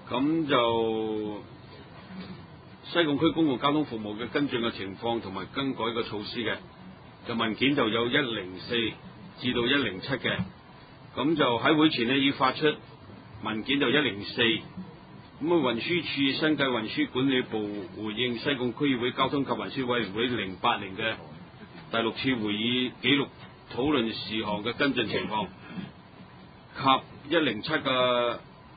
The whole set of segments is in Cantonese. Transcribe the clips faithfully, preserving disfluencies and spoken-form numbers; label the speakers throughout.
Speaker 1: 咁就西貢區公共交通服務嘅跟進嘅情況同埋更改嘅措施嘅，就文件就有一零四至到一零七嘅，咁就喺會前呢已發出文件就一零四，咁啊運輸署新界運輸管理部回應西貢區議會交通及運輸委員會零八年嘅第六次會議記錄討論事項嘅跟進情況，及一零七嘅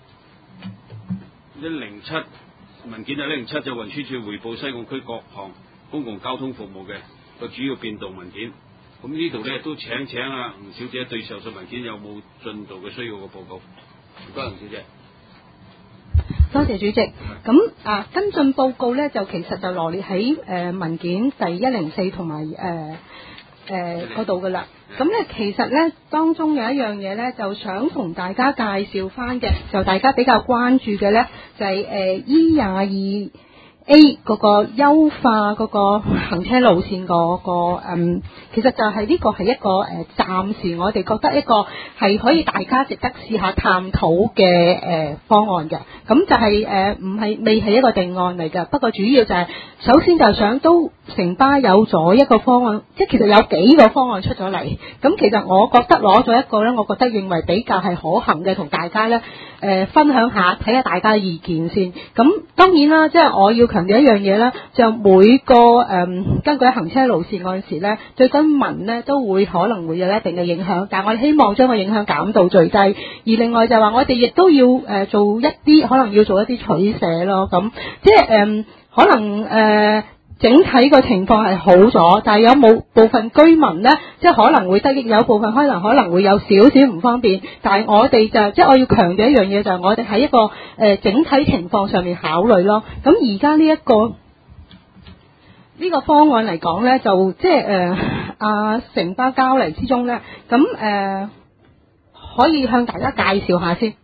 Speaker 1: 一零七文件就一零七就運輸署匯報西貢區各項公共交通服務嘅個主要變動文件。咁呢度咧都請請啊吳小姐對上述文件有冇進度嘅需要嘅報告。唔該，吳小姐。
Speaker 2: 多謝主席。咁啊跟進報告咧就其實就羅列喺誒、呃、文件第一零四同埋誒誒嗰度噶啦。咁咧其實咧當中有一樣嘢咧就想同大家介紹翻嘅，就大家比較關注嘅咧就係誒 E 廿二 A 嗰個優化嗰個行車路線嗰、嗰個嗯，其實就係呢個係一個誒、呃、暫時我哋覺得一個係可以大家值得試下探討嘅誒、呃、方案嘅。咁就係誒唔係未係一個定案嚟嘅，不過主要就係、是、首先就想都城巴有咗一個方案，即係其實有幾個方案出咗嚟。咁其實我覺得攞咗一個咧，我覺得認為比較係可行嘅，同大家咧誒、呃、分享下，睇下大家意見先。咁當然啦，即係我要強調一樣嘢啦，就每個誒、呃、根據行車路線嗰陣時咧，對居民咧都會可能會有一定嘅影響，但係我哋希望將個影響減到最低。而另外就話我哋亦都要誒、呃、做一啲可能要做一啲取捨咯。咁即係誒、呃、可能誒。呃整體個情況係好咗，但係有冇部分居民呢？即係可能會得益，有部分可能可能會有少少唔方便。但係我哋就即係我要強調一樣嘢，就係我哋喺一個誒、呃、整體情況上面考慮咯。咁而家呢一個呢、呢個方案嚟講呢，就即係誒阿城巴交嚟之中呢，咁誒、呃、可以向大家介紹下先。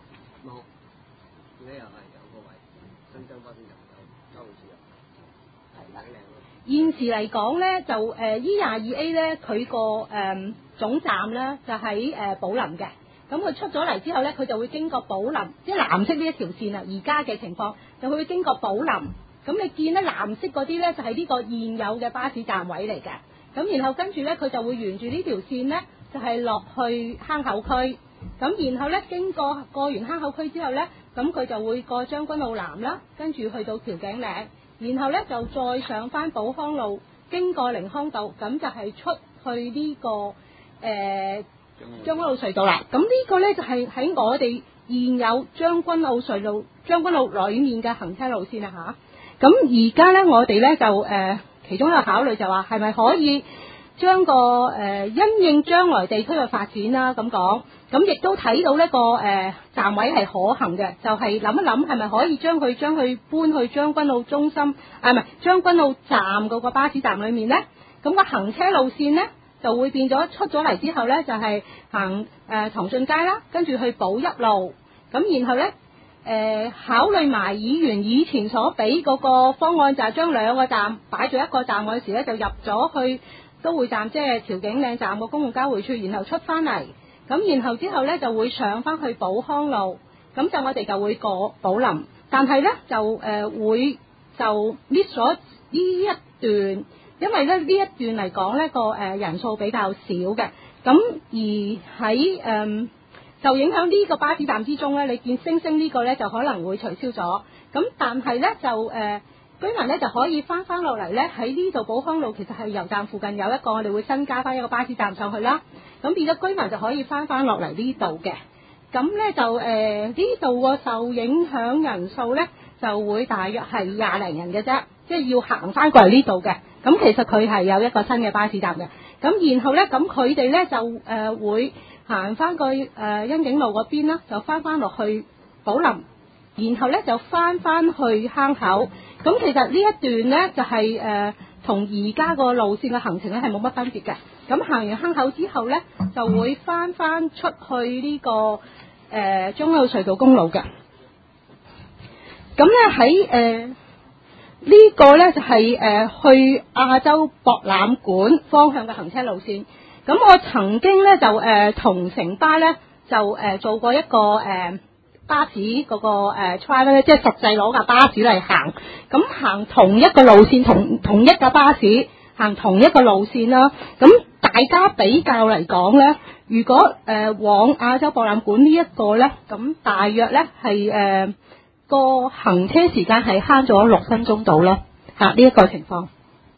Speaker 2: 現時嚟講咧，就誒、呃、E 廿二 A 咧，佢個誒總站咧就喺誒、呃、寶林嘅。咁佢出咗嚟之後咧，佢就會經過寶林，即係藍色呢一條線啊。而家嘅情況就會經過寶林。咁你見咧藍色嗰啲咧就係、是、呢個現有嘅巴士站位嚟嘅。咁然後跟住咧，佢就會沿住呢條線咧，就係、是、落去坑口區。咁然後咧經過過完坑口區之後咧，咁佢就會過將軍澳南啦，跟住去到調景嶺。然後咧就再上翻寶康路，經過寧康道，咁就係出去呢、這個誒、呃、將軍澳隧道啦。咁呢個咧就係、是、喺我哋現有將軍澳隧道將軍澳裏面嘅行車路線啦吓。咁而家咧我哋咧就誒、呃、其中一個考慮就話係咪可以將個誒、呃、因應將來地區嘅發展啦咁講。咁亦都睇到呢個誒、呃、站位係可行嘅，就係、是、諗一諗係咪可以將佢將佢搬去將軍澳中心，啊唔係將軍澳站嗰個巴士站裏面呢。咁、那個行車路線呢，就會變咗出咗嚟之後呢，就係、是、行誒唐俊街啦，跟住去寶邑路，咁然後呢，誒、呃、考慮埋議員以前所俾嗰個方案，就係將兩個站擺咗一個站嗰時呢，就入咗去都會站，即係調景嶺站個公共交匯處，然後出翻嚟。咁然後之後咧就會上翻去寶康路，咁就我哋就會過寶林，但係咧就誒、呃、會就 miss 咗呢一段，因為咧呢一段嚟講咧個誒人數比較少嘅，咁而喺誒、呃、就影響呢個巴士站之中咧，你見星星呢個咧就可能會取消咗，咁但係咧就誒。呃居民咧就可以翻翻落嚟咧，喺呢度寶康路其實係油站附近有一個，我哋會新加翻一個巴士站上去啦。咁變咗居民就可以翻翻落嚟呢度嘅。咁咧就誒呢度個受影響人數咧就會大約係廿零人嘅啫，即係要行翻過嚟呢度嘅。咁其實佢係有一個新嘅巴士站嘅。咁然後咧咁佢哋咧就誒、呃、會行翻個誒欣景路嗰邊啦，就翻翻落去寶林，然後咧就翻翻去坑口。咁其實呢一段呢，就係誒同而家個路線嘅行程咧係冇乜分別嘅。咁行完坑口之後呢，就會翻翻出去呢、這個誒將軍澳隧道公路嘅。咁咧喺誒呢個呢，就係、是、誒、呃、去亞洲博覽館方向嘅行車路線。咁我曾經呢，就誒同城巴呢，就誒、呃、做過一個誒。呃巴士嗰、個誒 trial 咧，即係實際攞架巴士嚟行，咁行同一個路線，同同一架巴士行同一個路線啦。咁大家比較嚟講咧，如果誒、呃、往亞洲博覽館呢一個咧，咁大約咧係誒個行車時間係慳咗六分鐘到啦，嚇呢一個情況。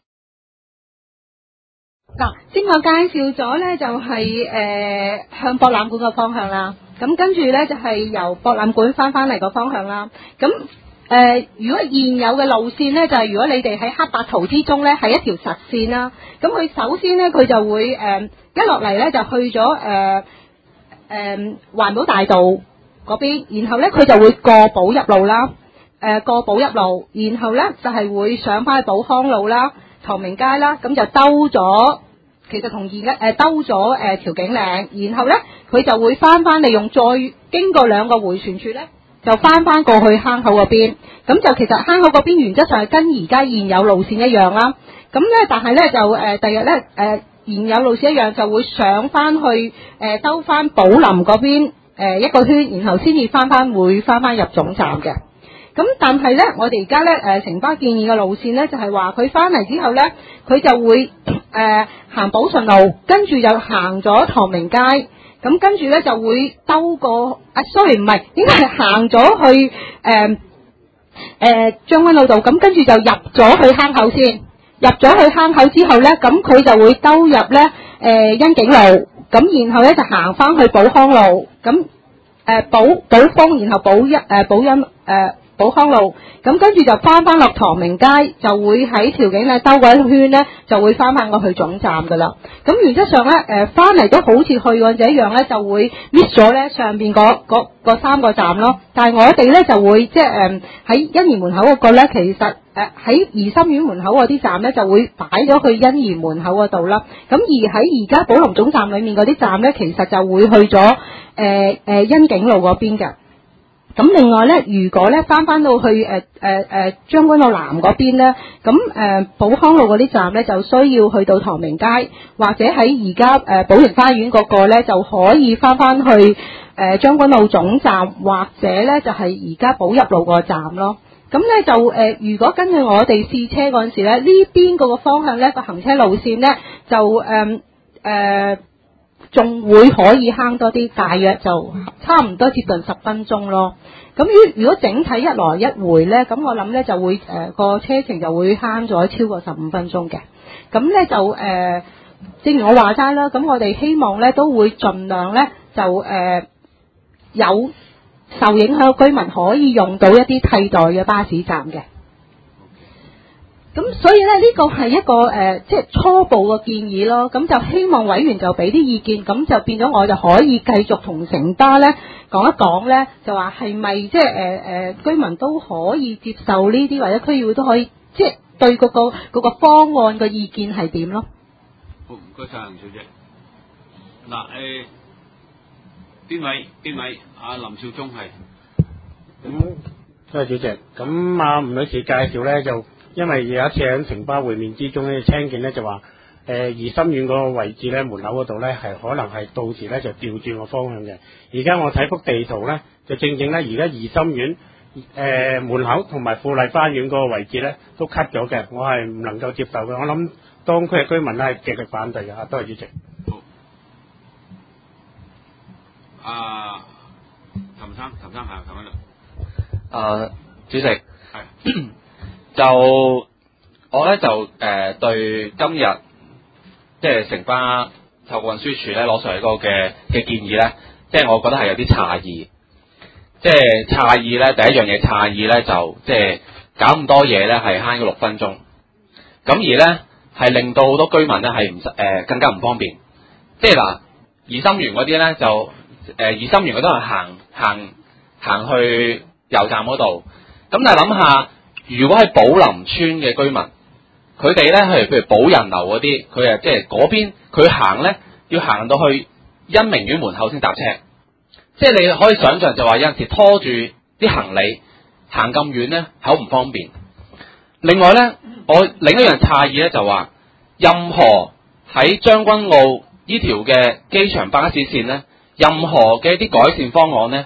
Speaker 2: 嗱，先我介紹咗咧就係、是、誒、呃、向博覽館嘅方向啦，咁跟住咧就係、是、由博覽館翻翻嚟個方向啦。咁誒、呃，如果現有嘅路線咧，就係、是、如果你哋喺黑白圖之中咧係一條實線啦。咁佢首先咧佢就會誒、呃、一落嚟咧就去咗誒誒環保大道嗰邊，然後咧佢就會過寶入路啦，誒、呃、過寶入路，然後咧就係、是、會上翻去寶康路啦、唐明街啦，咁就兜咗。其實同而家誒兜咗誒調景嶺，然後咧佢就會翻翻利用再經過兩個迴旋處咧，就翻翻過去坑口嗰邊。咁就其實坑口嗰邊原則上係跟而家現有路線一樣啦。咁咧但係咧就誒第日咧誒現有路線一樣就會上翻去誒兜翻寶林嗰邊誒一個圈，然後先至翻翻會翻翻入總站嘅。咁但係咧，我哋而家咧誒城巴建議嘅路線咧，就係話佢翻嚟之後咧，佢就會誒、呃、行寶順路，跟住就行咗唐明街，咁跟住咧就會兜過啊 sorry 唔係，應該係行咗去誒誒將軍澳道，咁跟住就入咗去坑口先，入咗去坑口之後咧，咁佢就會兜入咧誒欣景路，咁然後咧就行翻去寶康路，咁誒寶寶豐，然後寶一誒寶欣誒。呃寶康路，咁跟住就翻翻落唐明街，就會喺調景咧兜過一圈咧，就會翻翻過去總站噶啦。咁原則上咧，誒翻嚟都好似去嗰陣一樣咧，就會 miss 咗咧上邊嗰嗰嗰三個站咯。但係我哋咧就會即係誒喺欣怡門口嗰個咧，其實誒喺怡心苑門口嗰啲站咧就會擺咗去欣怡門口嗰度啦。咁而喺而家寶林總站裡面嗰啲站咧，其實就會去咗誒誒欣景路嗰邊嘅。咁另外咧，如果咧翻翻到去誒誒誒將軍澳南嗰邊咧，咁誒寶康路嗰啲站咧就需要去到唐明街，或者喺而家誒寶盈花園嗰個咧就可以翻翻去誒、呃、將軍澳總站，或者咧就係而家寶入路個站咯。咁咧就誒、呃，如果根據我哋試車嗰陣時咧，呢邊嗰個方向咧個行車路線咧就誒誒。呃呃仲會可以慳多啲，大約就差唔多接近十分鐘咯。咁如如果整體一來一回咧，咁我諗咧就會誒個、呃、車程就會慳咗超過十五分鐘嘅。咁咧就誒、呃，正如我話齋啦，咁我哋希望咧都會盡量咧就誒、呃、有受影響嘅居民可以用到一啲替代嘅巴士站嘅。咁所以咧，呢個係一個誒、呃，即係初步嘅建議咯。咁就希望委員就俾啲意見，咁就變咗我就可以繼續同城巴咧講一講咧，就話係咪即係誒誒居民都可以接受呢啲，或者區議會都可以即係對嗰、嗰個嗰個方案嘅意見係點咯？
Speaker 1: 好，唔該晒，林小姐。嗱誒，邊位邊位？阿林少忠係。
Speaker 3: 咁多謝主席。咁阿吳女士介紹咧就。因為有一次喺城巴會面之中咧，聽見咧就話，誒怡心苑嗰個位置咧門口嗰度咧係可能係到時咧就調轉個方向嘅。而家我睇幅地圖咧，就正正咧而家怡心苑誒、呃、門口同埋富麗花園嗰個位置咧都 cut 咗嘅，我係唔能夠接受嘅。我諗當區嘅居民咧係極力反對嘅。多謝主席。
Speaker 1: 好。啊，陳生，陳生係陳生度。
Speaker 4: 啊，主席。係。就我咧就誒、呃、對今日即係城巴透過運輸署咧攞上嚟嗰個嘅嘅建議咧，即係我覺得係有啲詫異。即係詫異咧，第一樣嘢詫異咧就即係搞咁多嘢咧係慳咗六分鐘，咁而咧係令到好多居民咧係唔誒更加唔方便。即係嗱，怡心園嗰啲咧就誒怡心園嗰啲係行行行去油站嗰度，咁但係諗下。如果喺寶林村嘅居民，佢哋咧係譬如寶人樓嗰啲，佢啊即係嗰邊佢行咧，要行到去欣明苑門口先搭車，即係你可以想象就話有陣時拖住啲行李行咁遠咧，好唔方便。另外咧，我另一樣詫異咧就話，任何喺將軍澳呢條嘅機場巴士線咧，任何嘅一啲改善方案咧，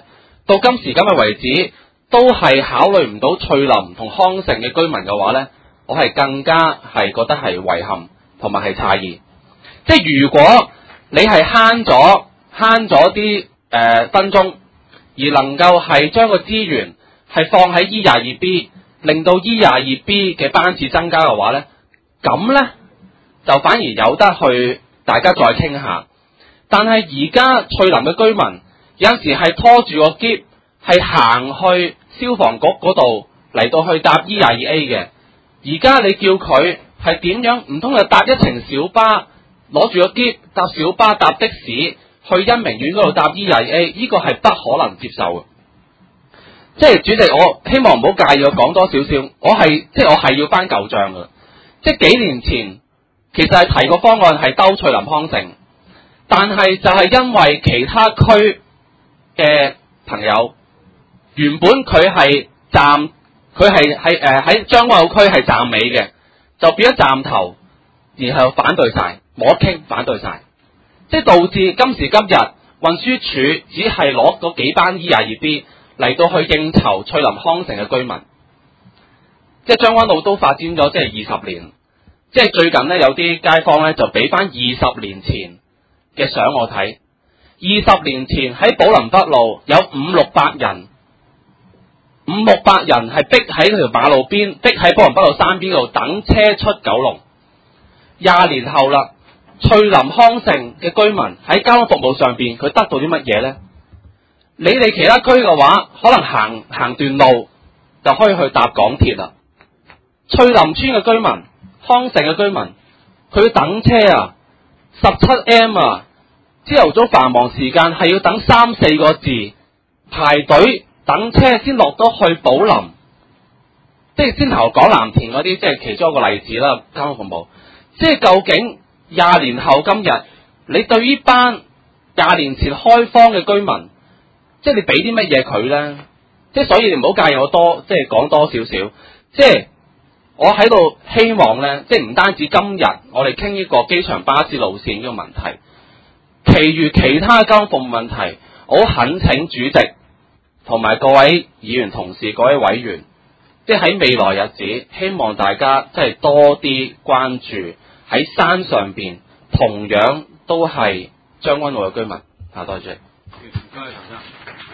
Speaker 4: 到今時今日為止都係考慮唔到翠林同康城嘅居民嘅話呢，我係更加係覺得係遺憾同埋係詫異。即係如果你係慳咗慳咗啲誒分鐘，而能夠係將個資源係放喺 E 廿二 B， 令到 E 廿二 B 嘅班次增加嘅話呢，咁呢就反而有得去大家再傾下。但係而家翠林嘅居民有陣時係拖住個篋係行去消防局嗰度嚟到去搭 E 廿二 A 嘅，而家你叫佢係點樣？唔通就搭一程小巴，攞住個篋搭小巴搭的士去恩明苑嗰度搭 E 廿二 A？ 呢個係不可能接受嘅。即係主席，我希望唔好介意我講多少少，我係即係我係要翻舊賬嘅。即係幾年前其實係提個方案係兜翠林康城，但係就係因為其他區嘅朋友原本佢係站佢係係誒喺將軍澳區係站尾嘅，就變咗站頭，然後反對晒，冇得傾，反對晒，即係導致今時今日運輸署只係攞嗰幾班 E 廿二 B 嚟到去應酬翠林康城嘅居民。即係將軍澳都發展咗即係二十年，即係最近呢，有啲街坊呢就俾翻二十年前嘅相我睇。二十年前喺寶林北路有五六百人，五六百人係逼喺條馬路邊，逼喺寶林北路山邊度等車出九龍。廿年後啦，翠林康城嘅居民喺交通服務上邊佢得到啲乜嘢呢？你哋其他區嘅話，可能行行段路就可以去搭港鐵啦。翠林村嘅居民、康城嘅居民，佢等車啊，十七 M 啊，朝頭早繁忙時間係要等三四個字排隊等車先落到去寶林。即係先頭講藍田嗰啲，即係其中一個例子啦。交通服務，即係究竟廿年後今日，你對於班廿年前開荒嘅居民，即係你俾啲乜嘢佢咧？即係所以你唔好介意我多，即係講多少少。即係我喺度希望咧，即係唔單止今日我哋傾呢個機場巴士路線呢個問題，其餘其他交通服務問題，我懇請主席同埋各位議員同事、各位委員，即係喺未來日子，希望大家即係多啲關注喺山上邊同樣都係將軍澳嘅居民。啊，多謝。
Speaker 1: 唔該，陳生。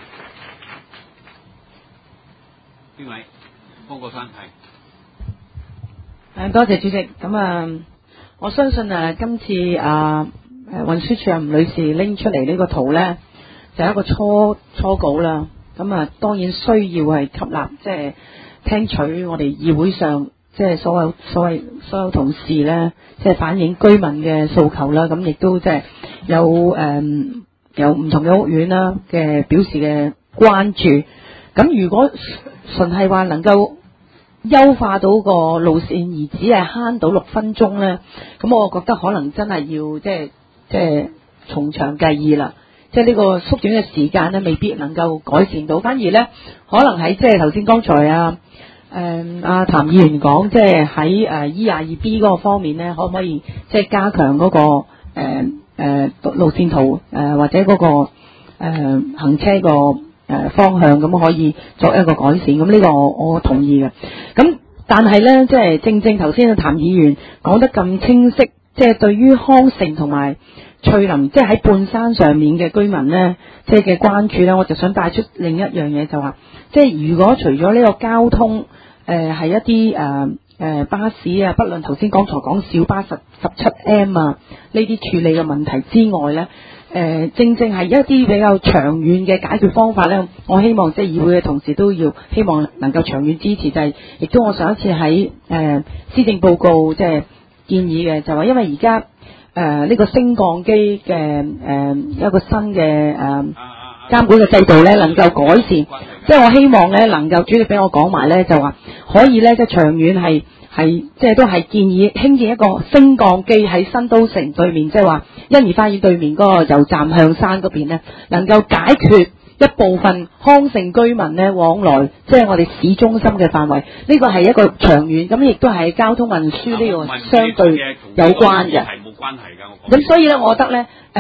Speaker 1: 邊位？方國珊係。
Speaker 5: 誒，多謝主席。咁啊，我相信啊，今次啊誒運輸署吳女士拎出嚟呢個圖咧，就係一個初初稿啦。咁啊，當然需要係吸納，即係聽取我哋議會上即係所有所謂所有同事咧，即係反映居民嘅訴求啦。咁亦都即係有誒有唔同嘅屋苑啦嘅表示嘅關注。咁如果純係話能夠優化到個路線而只係慳到六分鐘咧，咁我覺得可能真係要即係即係從長計議啦。即係呢個縮短嘅時間咧，未必能夠改善到，反而咧可能喺即係頭先剛才啊誒阿譚議員講，即係喺誒 E 廿二 B 嗰個方面咧，可唔可以即係加強嗰、那個誒誒、呃呃、路線圖誒、呃、或者嗰、那個誒、呃、行車個誒方向，咁可以作一個改善。咁呢個我我同意嘅。咁但係咧，即係正正頭先阿譚議員講得咁清晰，即係對於康城同埋翠林，即係喺半山上面嘅居民咧，即係嘅關注咧，我就想帶出另一樣嘢，就話，即係如果除咗呢個交通，誒、呃、係一啲誒誒巴士啊，不論頭先剛才講小巴十十七 M 啊呢啲處理嘅問題之外咧，誒、呃、正正係一啲比較長遠嘅解決方法咧，我希望即係議會嘅同事都要希望能夠長遠支持，就係、是、亦都我上一次喺誒施政報告即係建議嘅，就話因為而家。誒、呃，呢、這個升降機嘅誒一個新嘅誒監管嘅制度咧，能夠改善，即係我希望咧能夠主席俾我講埋咧，就話可以咧即係長遠係係即係都係建議興建一個升降機喺新都城對面，即係話欣怡花園對面嗰個油站向山嗰邊咧，能夠解決一部分康城居民咧往來，即係我哋市中心嘅範圍，呢個係一個長遠，咁亦都係交通運輸呢個相對有關嘅。
Speaker 1: 係冇關係㗎，我
Speaker 5: 咁所以咧，我覺得咧，誒、呃，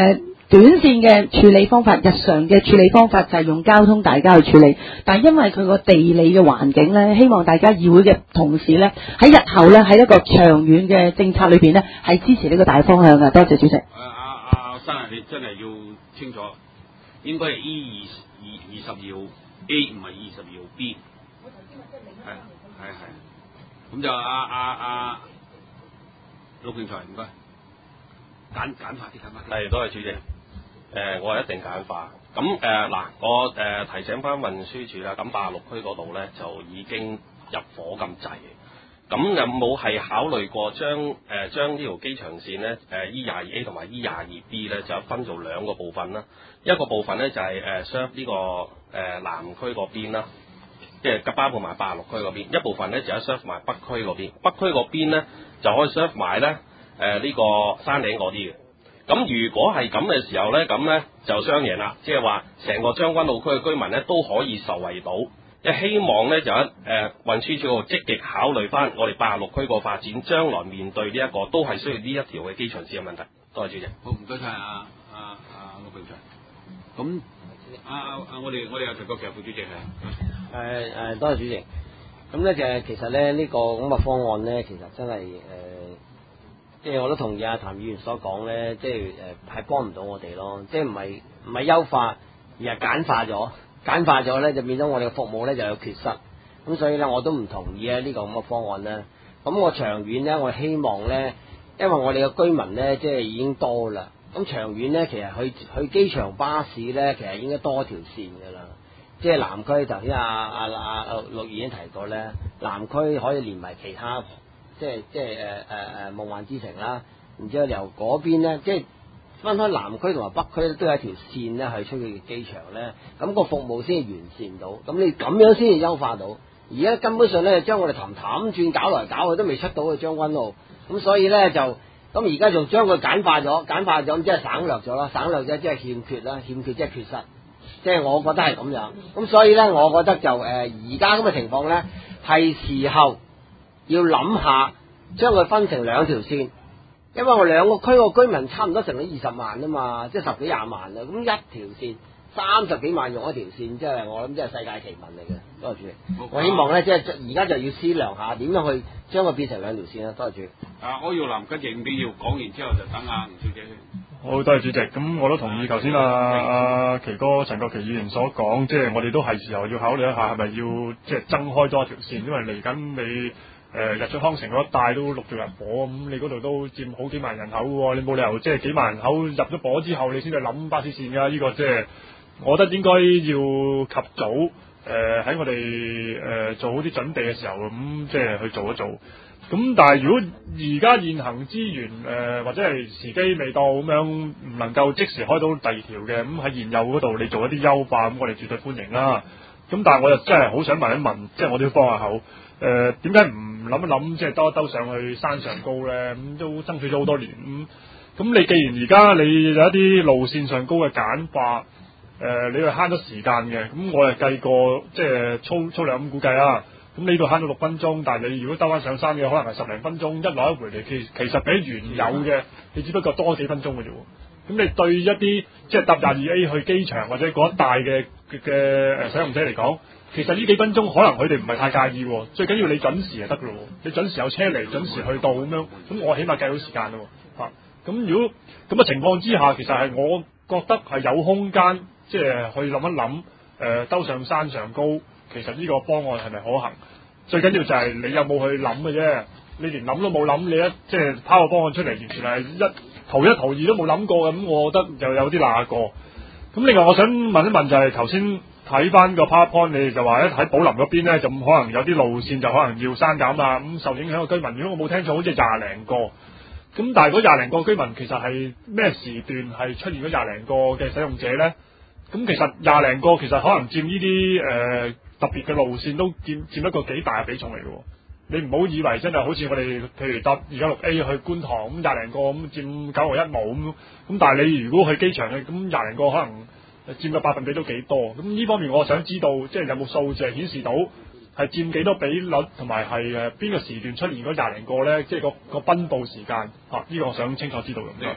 Speaker 5: 短線嘅處理方法，日常嘅處理方法就係用交通大家去處理，但係因為佢個地理嘅環境咧，希望大家議會嘅同事咧喺日後咧喺一個長遠嘅政策裏邊咧係支持呢個大方向嘅。多謝主席。
Speaker 1: 誒阿阿生啊，你真係要清楚，應該係 E 二二二十二號 A 唔係二十二號 B。係係係。咁就阿阿阿陸慶才唔該，簡簡化啲簡化啲。
Speaker 6: 係，多謝主席。誒、呃，我係一定簡化。咁誒嗱，我誒、呃、提醒翻運輸署啦。咁八十六區嗰度咧就已經入伙咁滯。咁有冇係考慮過將誒、呃、將呢條機場線咧誒 E 廿二 A 同埋 E 廿二 B 咧就分做兩個部分啦。一個部分咧就係誒 serve 呢個誒、呃、南區嗰邊啦，即係包括埋八十六區嗰邊。一部分咧就係 serve 埋北區嗰邊。北區嗰邊咧就可以 serve 埋咧誒呢個山頂嗰啲嘅。咁如果係咁嘅時候咧，咁咧就雙贏啦，即係話成個將軍澳區嘅居民咧都可以受惠到。即係希望咧就喺誒運輸署積極考慮翻我哋八十六區個發展，將來面對呢、這、一個都係需要呢一條嘅機場線嘅問題。多謝主席。
Speaker 1: 好，唔該晒啊啊啊陸榮才。咁啊啊啊，我哋我哋有提過其實副主席係。
Speaker 7: 誒誒，多謝主席。咁咧就其實咧呢、這個咁嘅方案咧，其實真係誒。呃即係我都同意阿譚議員所講咧，即係誒係幫唔到我哋咯，即係唔係唔係優化，而係簡化咗，簡化咗咧就變咗我哋嘅服務咧就有缺失，咁所以咧我都唔同意咧呢個咁嘅方案咧。咁我長遠咧，我希望咧，因為我哋嘅居民咧即係已經多啦，咁長遠咧其實去去機場巴士咧其實應該多條線㗎啦，即係南區頭先阿阿阿陸議員提過咧，南區可以連埋其他。即係即係誒誒誒夢幻之城啦，然之後由嗰邊咧，即係分開南區同埋北區都有一條線咧係出去嘅機場咧，咁個服務先至完善到，咁你咁樣先至優化到。而家根本上咧，將我哋氹氹轉搞來搞去都未出到去將軍澳，咁所以咧就咁而家仲將佢簡化咗，簡化咗咁即係省略咗啦，省略咗即係欠缺啦，欠缺即係缺失，即係我覺得係咁樣。咁所以咧，我覺得就誒而家咁嘅情況咧係時候。要諗下將佢分成兩條線，因為我兩個區個居民差唔多成咗二十萬啊嘛，即係十幾廿萬啦。咁一條線三十幾萬用一條線，即係我諗即係世界奇聞嚟嘅。多謝主席，我希望咧即係而家就要思量下點樣去將佢變成兩條線啦。多謝主席。
Speaker 1: 啊，柯耀林跟住五點要講完之後就等阿吳小姐。
Speaker 8: 好，多謝主席。咁我都同意頭先阿阿奇哥陳國奇議員所講，即係我哋都係時候要考慮一下係咪要即係增開多一條線，因為嚟緊你。誒、呃、日出康城嗰一帶都陸續入伙，咁你嗰度都佔好幾萬人口喎，你冇理由即係幾萬人口入咗伙之後，你先至諗巴士線㗎。呢、這個即係我覺得應該要及早誒喺、呃、我哋誒、呃、做好啲準備嘅時候，咁、嗯、即係去做一做。咁但係如果而家現行資源誒、呃、或者係時機未到咁樣，唔能夠即時開到第二條嘅，咁、嗯、喺現有嗰度你做一啲優化，咁我哋絕對歡迎啦。咁但係我又真係好想問一問，即係我都要幫下口。誒點解唔諗一諗，即係兜一兜上去山上高咧？咁、嗯、都爭取咗好多年。咁、嗯、咁你既然而家你有一啲路線上高嘅簡化，誒、呃、你係慳咗時間嘅。咁、嗯、我係計過，即係粗粗略咁估計啦。咁呢度慳咗六分鐘，但係你如果兜翻上山嘅，可能係十零分鐘，一來一回嚟，其其實比原有嘅，你只不過多幾分鐘嘅啫喎。咁你對一啲即係搭廿二 A 去機場或者嗰一帶嘅嘅誒使用者嚟講，其實呢幾分鐘可能佢哋唔係太介意，最緊要你準時就得噶咯。你準時有車嚟，準時去到咁樣，咁我起碼計到時間咯。嚇、啊，咁如果咁嘅情況之下，其實係我覺得係有空間，即係去諗一諗，誒、呃、兜上山上高，其實呢個方案係咪可行？最緊要就係你有冇去諗嘅啫。你連諗都冇諗，你一即係拋個方案出嚟，完全係一圖一圖二都冇諗過，咁我覺得又有啲嗱過。咁另外我想問一問就係頭先睇翻個 PowerPoint，你哋就話咧喺寶林嗰邊咧，就可能有啲路線就可能要刪減啦。咁受影響嘅居民，如果我冇聽錯，好似廿零個。咁但係嗰廿零個居民其實係咩時段係出現咗廿零個嘅使用者咧？咁其實廿零個其實可能佔呢啲誒特別嘅路線都佔佔一個幾大嘅比重嚟嘅。你唔好以為真係好似我哋譬如搭而家六 A 去觀塘咁廿零個咁佔九毫一毛咁，咁但係你如果去機場嘅咁廿零個可能佔嘅百分比都幾多。咁呢方面我想知道，即係有冇數字係顯示到係佔幾多比率，同埋係誒邊個時段出現嗰廿零個咧？即係個個分佈時間嚇，呢、啊這個我想清楚知道咁。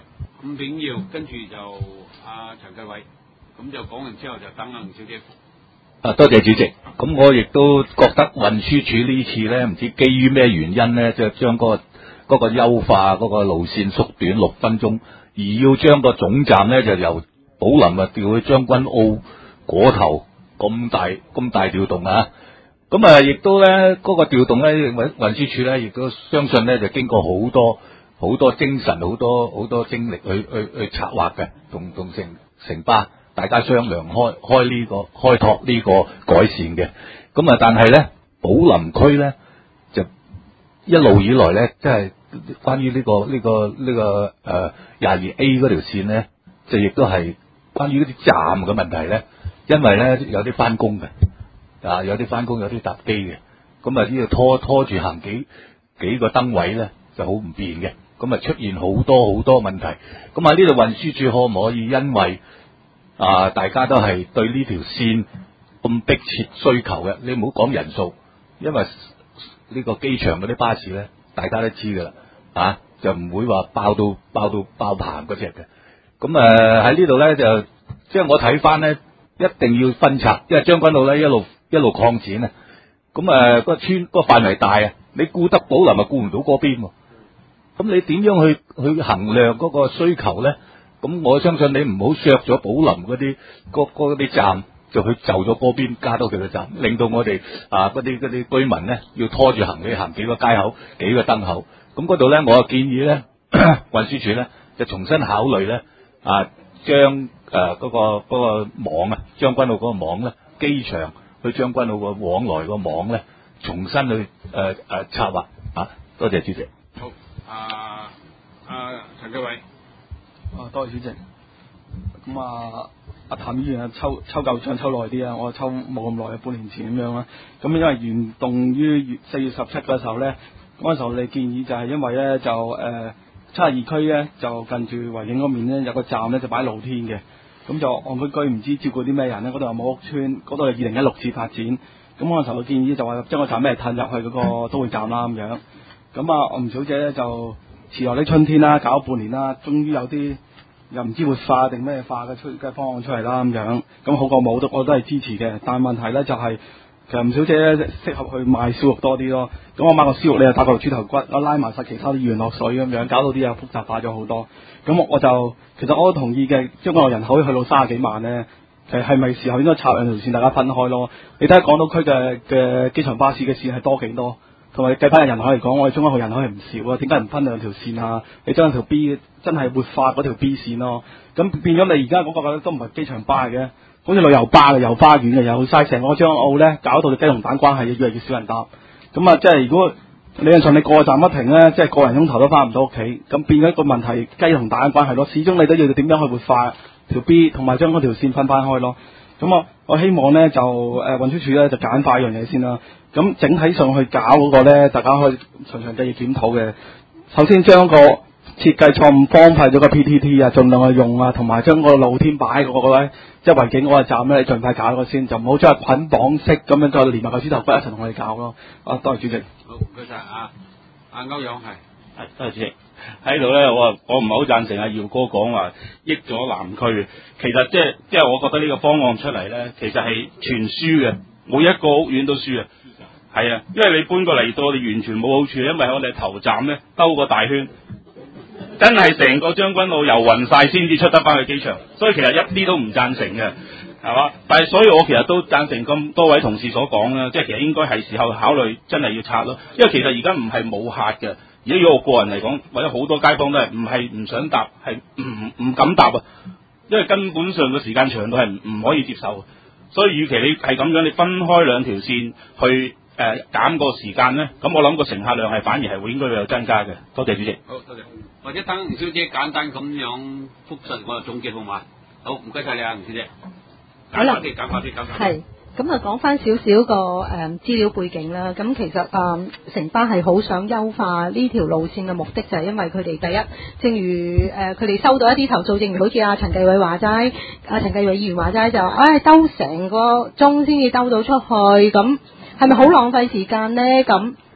Speaker 1: 伍炳耀，跟住就阿陳繼偉，咁就講完之後就等阿吳小姐。
Speaker 9: 啊，多謝主席。咁我亦都覺得運輸署呢次咧，唔知基於咩原因咧，即係將嗰個嗰個優化嗰個路線縮短六分鐘，而要將個總站咧就由寶林啊調去將軍澳嗰頭，咁大咁大調動啊！咁啊，亦都咧嗰個調動咧，運運輸署咧亦都相信咧就經過好多好多精神、好多好多精力去去去策劃嘅，同同城城巴。大家商量開開呢、這個開拓呢個改善嘅，咁啊，但係咧寶林區咧就一路以來咧，即係關於呢、這個呢、這個呢、這個誒廿二 A 嗰條線咧，就亦都係關於嗰啲站嘅問題咧，因為咧有啲翻工嘅，啊有啲翻工有啲搭機嘅，咁啊呢度拖拖住行幾幾個燈位咧就好唔便嘅，咁啊出現好多好多問題，咁喺呢度運輸署可唔可以因為啊！大家都係對呢條線咁迫切需求嘅，你唔好講人數，因為呢個機場嗰啲巴士咧，大家都知噶啦，啊就唔會話爆到爆到爆棚嗰隻嘅。咁誒喺呢度咧就，即係我睇翻咧，一定要分拆，因為將軍澳咧一路一路擴展啊。咁誒個村個範圍大啊，你顧得寶林啊顧唔到嗰邊喎。咁你點樣去去衡量嗰個需求咧？咁我相信你唔好削咗寶林嗰啲嗰啲站，就去就咗嗰邊加多幾個站，令到我哋啊嗰啲嗰啲居民咧要拖住行李行幾個街口、幾個燈口。咁嗰度咧，我建議咧運輸署咧就重新考慮咧啊，將誒嗰個嗰個網啊，將軍澳嗰個網咧，機場去將軍澳個往來個網咧，重新去誒誒、呃呃、策劃啊！多謝主席。
Speaker 1: 好，啊啊陳繼偉。
Speaker 10: 啊，多謝主席。咁啊，阿譚議員啊，抽抽夠獎抽耐啲啊，我抽冇咁耐，半年前咁樣啦。咁因為原動於月四月十七嘅時候咧，嗰陣時候你建議就係因為咧就誒七十二區咧就近住維景嗰面咧有個站咧就擺露天嘅，咁就戇居居唔知照顧啲咩人咧，嗰度有冇屋邨，嗰度係二零一六至發展。咁嗰陣時候嘅建議就話將個站咩褪入去嗰個都會站啦咁樣。咁啊，吳小姐咧就遲來的春天啦，搞咗半年啦，終於有啲又唔知活化定咩化嘅出嘅方案出嚟啦咁樣，咁好過冇都我都係支持嘅。但係問題咧就係、是、其實吳小姐咧適合去賣燒肉多啲咯。咁我買個燒肉你又打個豬頭骨，我拉埋晒其他啲魚落水咁樣，搞到啲嘢複雜化咗好多。咁我就其實我都同意嘅，將個人口去到三十幾萬咧，其實係咪時候應該拆兩條線大家分開咯？你睇下港島區嘅嘅機場巴士嘅線係多幾多？同埋計翻人口嚟講，我哋中一號人口係唔少啊，點解唔分兩條線啊？你將條 B 真係活化嗰條 B 線咯，咁變咗你而家嗰個都唔係機場巴嘅，好似旅遊巴嘅、遊花園嘅，又嘥成個將澳咧，搞到雞同蛋關係越嚟越少人搭。咁啊，即係如果理論上你過站一停咧，即係個人鐘頭都翻唔到屋企，咁變咗一個問題，雞同蛋嘅關係咯。始終你都要點樣去活化條 B， 同埋將嗰條線分翻開咯。咁我我希望咧就誒、呃、運輸署咧就簡化一樣嘢先啦。咁整體上去搞嗰個咧，大家可以循循地檢討嘅。首先將個設計錯誤荒廢咗個 P T T 啊，盡量去用啊，同埋將個露天擺嗰個咧，即係維景嗰個站咧，你盡快搞咗先，就唔好將佢捆綁式咁樣再連埋個豬頭骨一齊同我哋搞咯。啊，多謝主席。
Speaker 1: 好，唔該曬啊，阿歐陽係。
Speaker 11: 係，多謝主席。喺度咧，我我唔係好贊成阿耀哥講話益咗南區。其實即係即係我覺得呢個方案出嚟咧，其實係全輸嘅，每一個屋苑都輸啊。係啊，因為你搬過嚟到，你完全冇好處，因為我哋頭站咧兜個大圈，真係成個將軍澳遊勻晒先至出得翻去機場，所以其實一啲都唔贊成嘅，係嘛？但係所以我其實都贊成咁多位同事所講啦，即係其實應該係時候考慮真係要拆咯，因為其實而家唔係冇客嘅，而家如果我個人嚟講，或者好多街坊都係唔係唔想搭，係唔唔敢搭啊，因為根本上個時間長度係唔唔可以接受，所以與其你係咁樣，你分開兩條線去。誒減個時間咧，咁我諗個乘客量係反而係會應該會有增加嘅。多謝主席。
Speaker 1: 好，多謝。或者等吳小姐簡單咁樣複述我嘅總結好嘛？好，唔該晒你啊，吳小姐。
Speaker 2: 好啦，
Speaker 1: 簡化啲，簡化啲。
Speaker 2: 係。咁啊，講翻少少個誒資料背景啦。咁其實誒城巴係好想優化呢條路線嘅目的，就係因為佢哋第一，正如誒佢哋收到一啲投訴，正如好似阿陳繼偉話齋，阿陳繼偉議員話齋就，唉兜成個鐘先至兜到出去咁。係咪好浪費時間呢？咁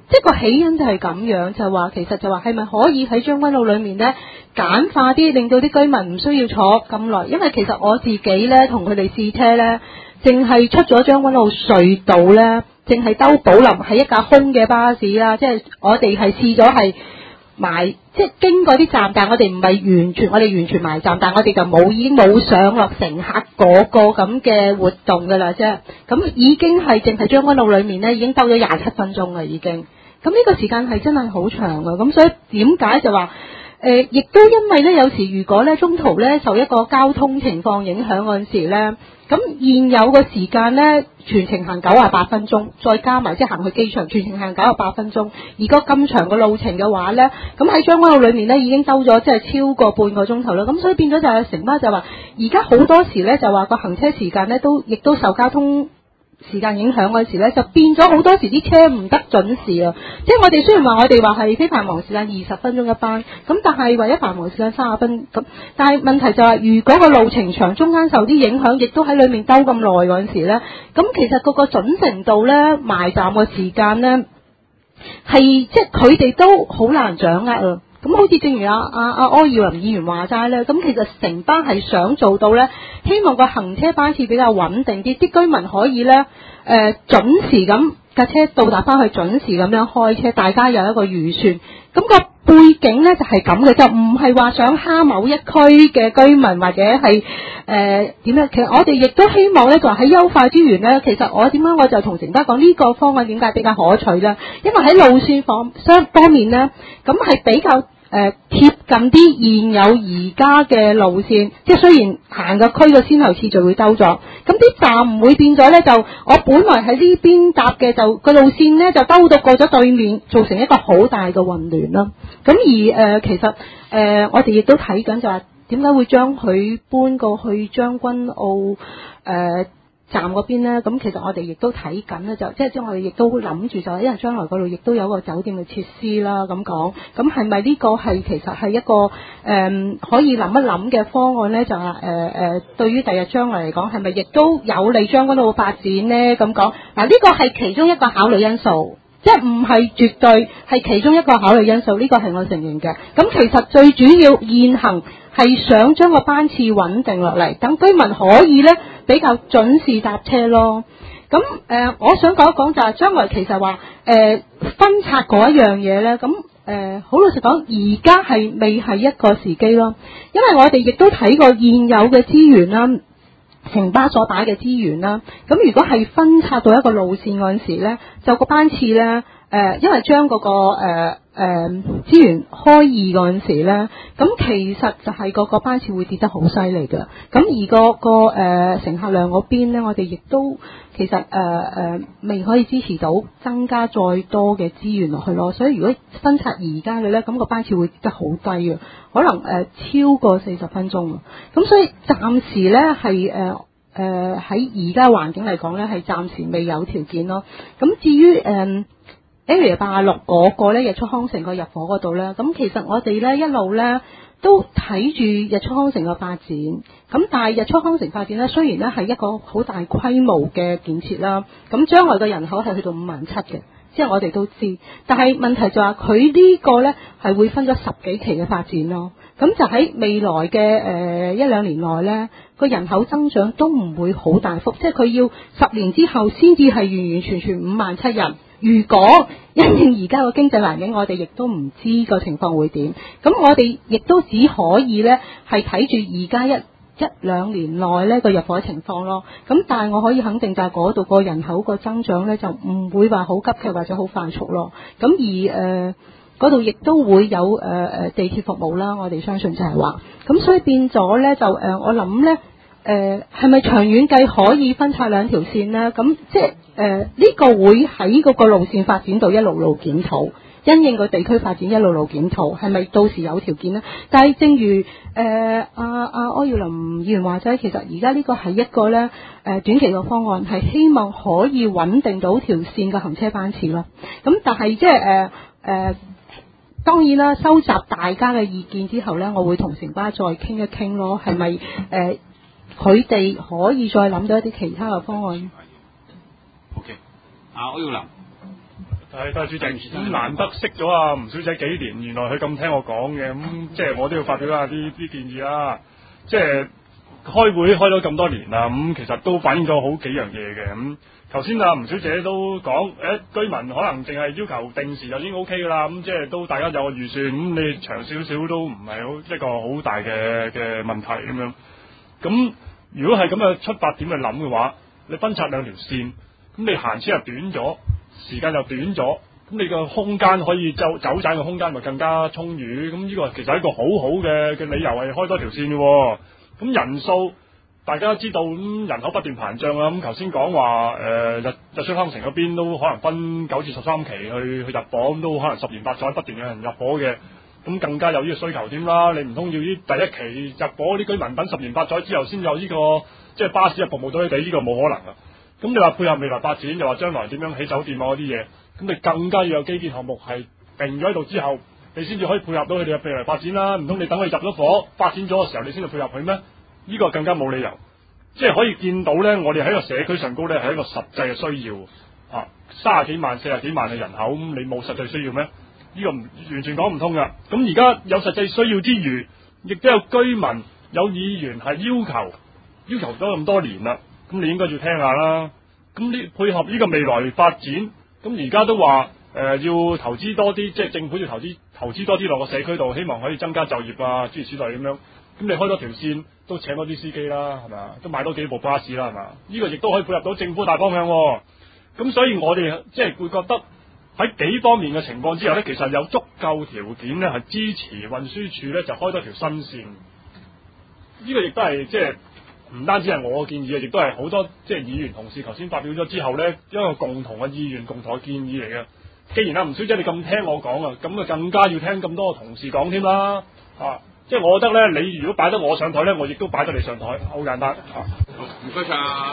Speaker 2: 即係個起因就係咁樣，就話其實就話係咪可以喺將軍澳裏面咧簡化啲，令到啲居民唔需要坐咁耐？因為其實我自己咧同佢哋試車咧，淨係出咗將軍澳隧道咧，淨係兜寶林係一架空嘅巴士啦，即係我哋係試咗係埋，即係經過啲站，但係我哋唔係完全，我哋完全埋站，但係我哋就冇已經冇上落乘客嗰個咁嘅活動㗎啦啫。咁已經係淨係將軍澳裏面咧，已經兜咗廿七分鐘啦，已經。咁呢個時間係真係好長㗎。咁所以點解就話誒，亦都因為咧，有時如果咧中途咧受一個交通情況影響嗰陣時咧，咁現有個時間咧全程行九十八分鐘，再加埋即係行去機場全程行九十八分鐘。而個咁長嘅路程嘅話咧，咁喺將軍澳裏面咧已經兜咗即係超過半個鐘頭啦。咁所以變咗就係城巴就話，而家好多時咧就話個行車時間咧都亦都受交通時間影響嗰時咧，就變咗好多時啲車唔得準時啊！即係我哋雖然話我哋話係非繁忙時間二十分鐘一班，咁但係為咗繁忙時間三十分咁，但係問題就係、是、如果個路程長，中間受啲影響，亦都喺裏面兜咁耐嗰陣時咧，咁其實嗰個準程度咧，埋站嘅時間咧，係即係佢哋都好難掌握啊！咁好似正如阿阿阿柯耀林議員話齋咧，咁其實城巴係想做到咧，希望個行車班次比較穩定啲，啲居民可以咧誒、呃、準時咁架車到達翻去，準時咁樣開車，大家有一個預算。咁、個背景咧就係咁嘅，就唔係話想蝦某一區嘅居民或者係誒點樣。其實我哋亦都希望咧，就喺優化之餘咧，其實我點解我就同城巴講呢個方案點解比較可取咧？因為喺路線方相方面咧，咁係比較。誒、呃、貼近啲現有而家嘅路線，即係雖然行個區個先後次序會兜咗，咁啲站唔會變咗咧。就我本來喺呢邊搭嘅，就個路線咧就兜到過咗對面，造成一個好大嘅混亂啦。咁而誒、呃、其實誒、呃、我哋亦都睇緊就係點解會將佢搬過去將軍澳誒、呃站嗰邊咧，咁其實我哋亦都睇緊咧，就即係即係我哋亦都諗住就係，因為將來嗰度亦都有個酒店嘅設施啦，咁講，咁係咪呢個係其實係一個誒、嗯、可以諗一諗嘅方案咧？就係誒誒，對於第日將來嚟講，係咪亦都有利將軍澳發展咧？咁講嗱，呢個係其中一個考慮因素，即係唔係絕對係其中一個考慮因素，呢個係我承認嘅。咁其實最主要現行係想將個班次穩定落嚟，等居民可以咧比較準時搭車咯。咁誒、呃，我想講一講就係將來其實話誒、呃、分拆嗰一樣嘢咧，咁誒好老實講，而家係未係一個時機咯，因為我哋亦都睇過現有嘅資源啦，城巴所擺嘅資源啦。咁如果係分拆到一個路線嗰陣時咧，就個班次咧誒、呃，因為將嗰、那個誒。呃誒、呃、資源開議嗰陣時咧，咁其實就係個個班次會跌得好犀利嘅。咁而、個個誒、呃、乘客量嗰邊咧，我哋亦都其實誒誒、呃、未可以支持到增加再多嘅資源落去咯。所以如果分拆而家嘅咧，咁、個班次會跌得好低嘅，可能誒、呃、超過四十分鐘。咁所以暫時咧係誒誒喺而家環境嚟講咧，係暫時未有條件咯。咁至於誒。呃Area 八十六嗰個咧，日出康城個入伙嗰度咧，咁其實我哋咧一路咧都睇住日出康城嘅發展，咁但係日出康城發展咧，雖然咧係一個好大規模嘅建設啦，咁將來嘅人口係去到五萬七嘅，即係我哋都知，但係問題就係佢呢個咧係會分咗十幾期嘅發展咯，咁就喺未來嘅誒、呃、一兩年內咧，個人口增長都唔會好大幅，即係佢要十年之後先至係完完全全五萬七人。如果因應而家個經濟環境，我哋亦都唔知個情況會點。咁我哋亦都只可以咧係睇住而家一一兩年內咧個入伙情況咯。咁但係我可以肯定就係嗰度個人口個增長咧就唔會話好急嘅或者好快速咯。咁而誒嗰度亦都會有誒誒、呃、地鐵服務啦。我哋相信就係話，咁所以變咗咧就誒、呃、我諗咧。誒係咪長遠計可以分拆兩條線呢？咁即係誒呢個會喺嗰個路線發展度一路路檢討，因應個地區發展一路路檢討，係咪到時有條件呢？但係正如誒阿阿柯耀林議員話齋，其實而家呢個係一個咧誒、呃、短期嘅方案，係希望可以穩定到條線嘅行車班次咯。咁但係即係誒誒當然啦，收集大家嘅意見之後咧，我會同城巴再傾一傾咯，係咪誒？呃佢哋可以再諗到一啲其他嘅方案。
Speaker 1: OK，阿柯耀林，
Speaker 8: 係，多謝主席。咁難得識咗啊吳小姐幾年，原來佢咁聽我講嘅，咁即係我都要發表下啲啲建議啦。即係開會開咗咁多年啦，咁其實都反映咗好幾樣嘢嘅。咁頭先啊吳小姐都講，誒居民可能淨係要求定時就已經 O K 噶啦，咁即係都大家有個預算，咁你長少少都唔係好一個好大嘅嘅問題咁樣。咁如果係咁嘅出發點去諗嘅話，你分拆兩條線，咁你行車又短咗，時間又短咗，咁你個空間可以走走盞嘅空間咪更加充裕，咁呢個其實係一個好好嘅嘅理由係開多條線嘅喎。咁人數大家都知道，咁人口不斷膨脹啦。咁頭先講話誒日日出康城嗰邊都可能分九至十三期去去入伙，咁都可能十年八載不斷有人入伙嘅，咁更加有呢個需求添啦。你唔通要啲第一期入伙啲居民等十年八載之後先有呢個即係巴士嘅服務到你哋？呢個冇可能啊！咁你話配合未來發展，又話將來點樣起酒店啊嗰啲嘢，咁你更加要有基建項目係定咗喺度之後，你先至可以配合到佢哋嘅未來發展啦。唔通你等佢入咗伙發展咗嘅時候，你先至配合佢咩？呢個更加冇理由。即係可以見到咧，我哋喺個社區上高咧係一個實際嘅需要啊，三十幾萬、四十幾萬嘅人口，咁你冇實際需要咩？呢個唔完全講唔通噶。咁而家有實際需要之餘，亦都有居民、有議員係要求要求咗咁多年啦。咁你應該要聽下啦。咁呢配合呢個未來發展，咁而家都話誒、呃、要投資多啲，即係政府要投資投資多啲落個社區度，希望可以增加就業啊，諸如此類咁樣。咁你開多條線，都請多啲司機啦，係咪啊？都買多幾部巴士啦，係咪啊？呢個亦都可以配合到政府大方向喎。咁所以我哋即係會覺得喺幾方面嘅情況之下咧，其實有足夠條件咧係支持運輸署咧就開多條新線。呢個亦都係即係。唔單止係我嘅建議啊，亦都係好多即係議員同事頭先發表咗之後咧，一個共同嘅意願、共同嘅建議嚟嘅。既然阿吳小姐你咁聽我講啊，咁啊更加要聽咁多嘅同事講添啦。啊，即係我覺得咧，你如果擺得我上台咧，我亦都擺得你上台，好簡單。啊，
Speaker 1: 唔該晒啊。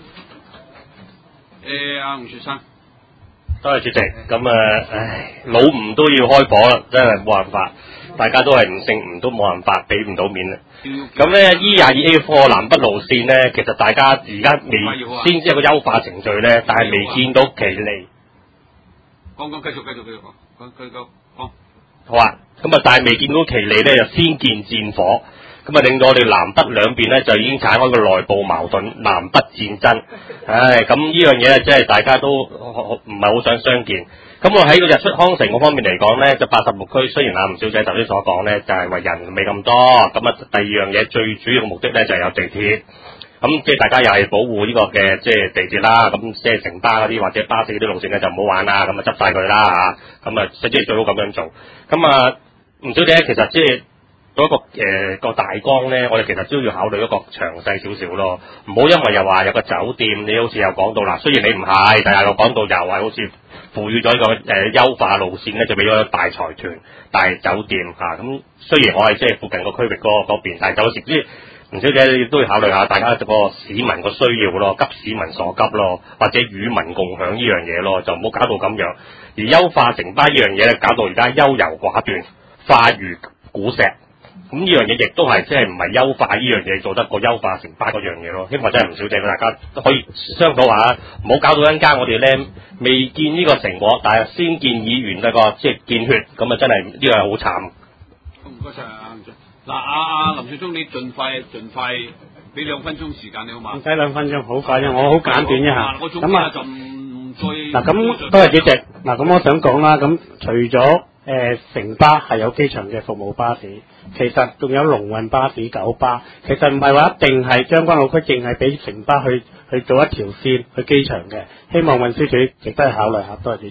Speaker 1: 誒，阿吳雪生，
Speaker 12: 多謝主席。咁啊，唉，老吳都要開火啦，真係冇辦法。大家都係唔姓吳，都冇辦法，俾唔到面啦。咁咧 E 廿二 A 貨南北路線咧，其實大家而家未先知一個優化程序咧，但係未見到其利。
Speaker 1: 講講繼續繼續繼續講，講繼續講。
Speaker 12: 好啊，咁啊，但係未見到其利咧，就先見戰火，咁啊令到我哋南北兩邊咧就已經產生個內部矛盾，南北戰爭。唉，咁呢樣嘢咧，即係大家都唔係好想相見。咁我喺個日出康城嗰方面嚟講咧，就八十六區雖然阿吳小姐頭先所講咧，就係、是、話人未咁多，咁啊第二樣嘢最主要嘅目的咧就係、是、有地鐵，咁即係大家又係保護呢個嘅即係地鐵啦，咁即係城巴嗰啲或者巴士嗰啲路線咧就唔好玩啦，咁啊執晒佢啦嚇，咁啊即係最好咁樣做。咁啊吳小姐其實即係嗰一個誒、呃、個大綱咧，我哋其實都要考慮一個詳細少少咯，唔好因為又話有個酒店，你好似又講到啦，雖然你唔係，但係又講到又係好似。賦予咗一個誒、呃、優化路線咧，就俾咗大財團、大酒店嚇。咁、啊、雖然我係即係附近個區域嗰嗰邊，但係有時啲吳小姐你都要考慮下大家個市民個需要咯，急市民所急咯，或者與民共享呢樣嘢咯，就唔好搞到咁樣。而優化城巴呢樣嘢咧，搞到而家優柔寡斷、化如古石。咁呢樣嘢亦都係即係唔係優化呢樣嘢做得個優化城巴嗰樣嘢咯，希望真係吳小姐大家都可以商討下，唔好搞到一間我哋咧未見呢個成果，但係先見議員嗰個即係見血，咁啊真係呢個係好慘。
Speaker 1: 唔該晒啊，嗱阿阿林少忠，你盡快盡快俾兩分鐘時間你好嘛？
Speaker 3: 唔使兩分鐘，好快啫，我好簡短一下。咁啊
Speaker 1: 就唔再
Speaker 3: 嗱咁多謝主席。嗱咁我想講啦，咁除咗誒城巴係有機場嘅服務巴士。其實仲有龍運巴士、九巴，其實唔係話一定係將軍澳區淨係俾城巴去去做一條線去機場嘅，希望運輸署亦都係考慮下。多謝主席。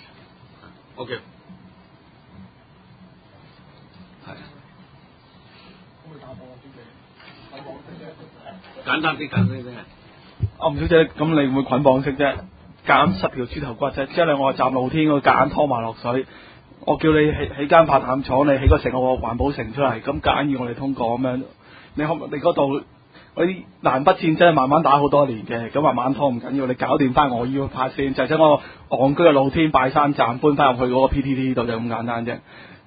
Speaker 1: O K。係。簡單啲，簡單啲。
Speaker 10: 阿吳小姐，咁你會唔會捆綁式啫？夾硬十條豬頭骨啫，即係你我係站露天，我夾硬拖埋落水。我叫你起起間化淡廠，你起個成個環保城出嚟，咁夾硬要我哋通過咁樣，你可你嗰度嗰啲南北戰爭慢慢打好多年嘅，咁慢慢拖唔緊要，你搞掂翻我要拍線，就將個戇居嘅露天拜山站搬翻入去嗰個 P T T 度就咁簡單啫。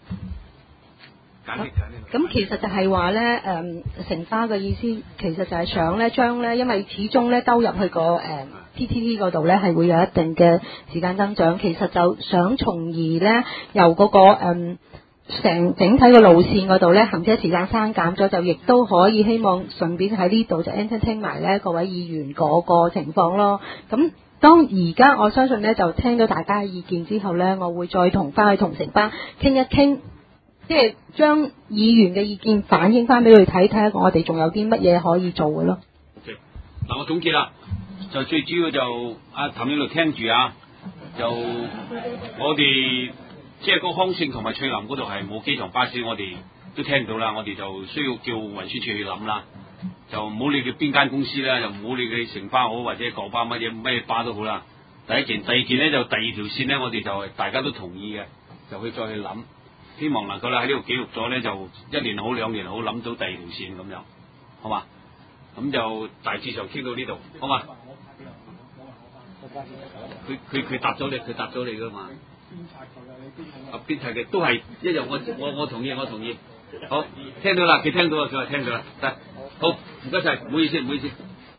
Speaker 2: 咁其實就係話咧，誒、嗯、城巴嘅意思其實就係想咧將咧，因為始終咧兜入去個誒、呃、 P T T 嗰度咧係會有一定嘅時間增長，其實就想從而咧由嗰、個嗯成整體個路線嗰度咧行車時間刪減咗，就亦都可以希望順便喺呢度就 entertain 埋咧各位議員嗰個情況咯。咁當而家我相信咧就聽到大家嘅意見之後咧，我會再同翻去同城巴傾一傾，即係將議員嘅意見反映翻俾佢睇，睇下我哋仲有啲乜嘢可以做嘅咯。
Speaker 1: 嗱，我總結啦，就最主要就阿譚英度聽住啊，就我哋即係個康盛同埋翠林嗰度係冇機場巴士，我哋都聽到啦，我哋就需要叫運輸署去諗啦，就唔好理佢邊間公司啦，就唔好理佢城巴好或者港巴乜嘢乜嘢巴都好啦。第一件，第二件咧就第二條線咧，我哋就大家都同意嘅，就去再去諗，希望能夠咧喺呢度記錄咗咧，就一年好兩年好諗到第二條線咁樣，好嘛？咁就大致上傾到呢度，好嘛？佢佢佢答咗你，佢答咗你噶嘛？啊，邊題嘅都係一樣，我我我同意，我同意。好，聽到啦，佢聽到啦，佢話聽到啦，得，好，唔該晒，唔好意思，唔好意思。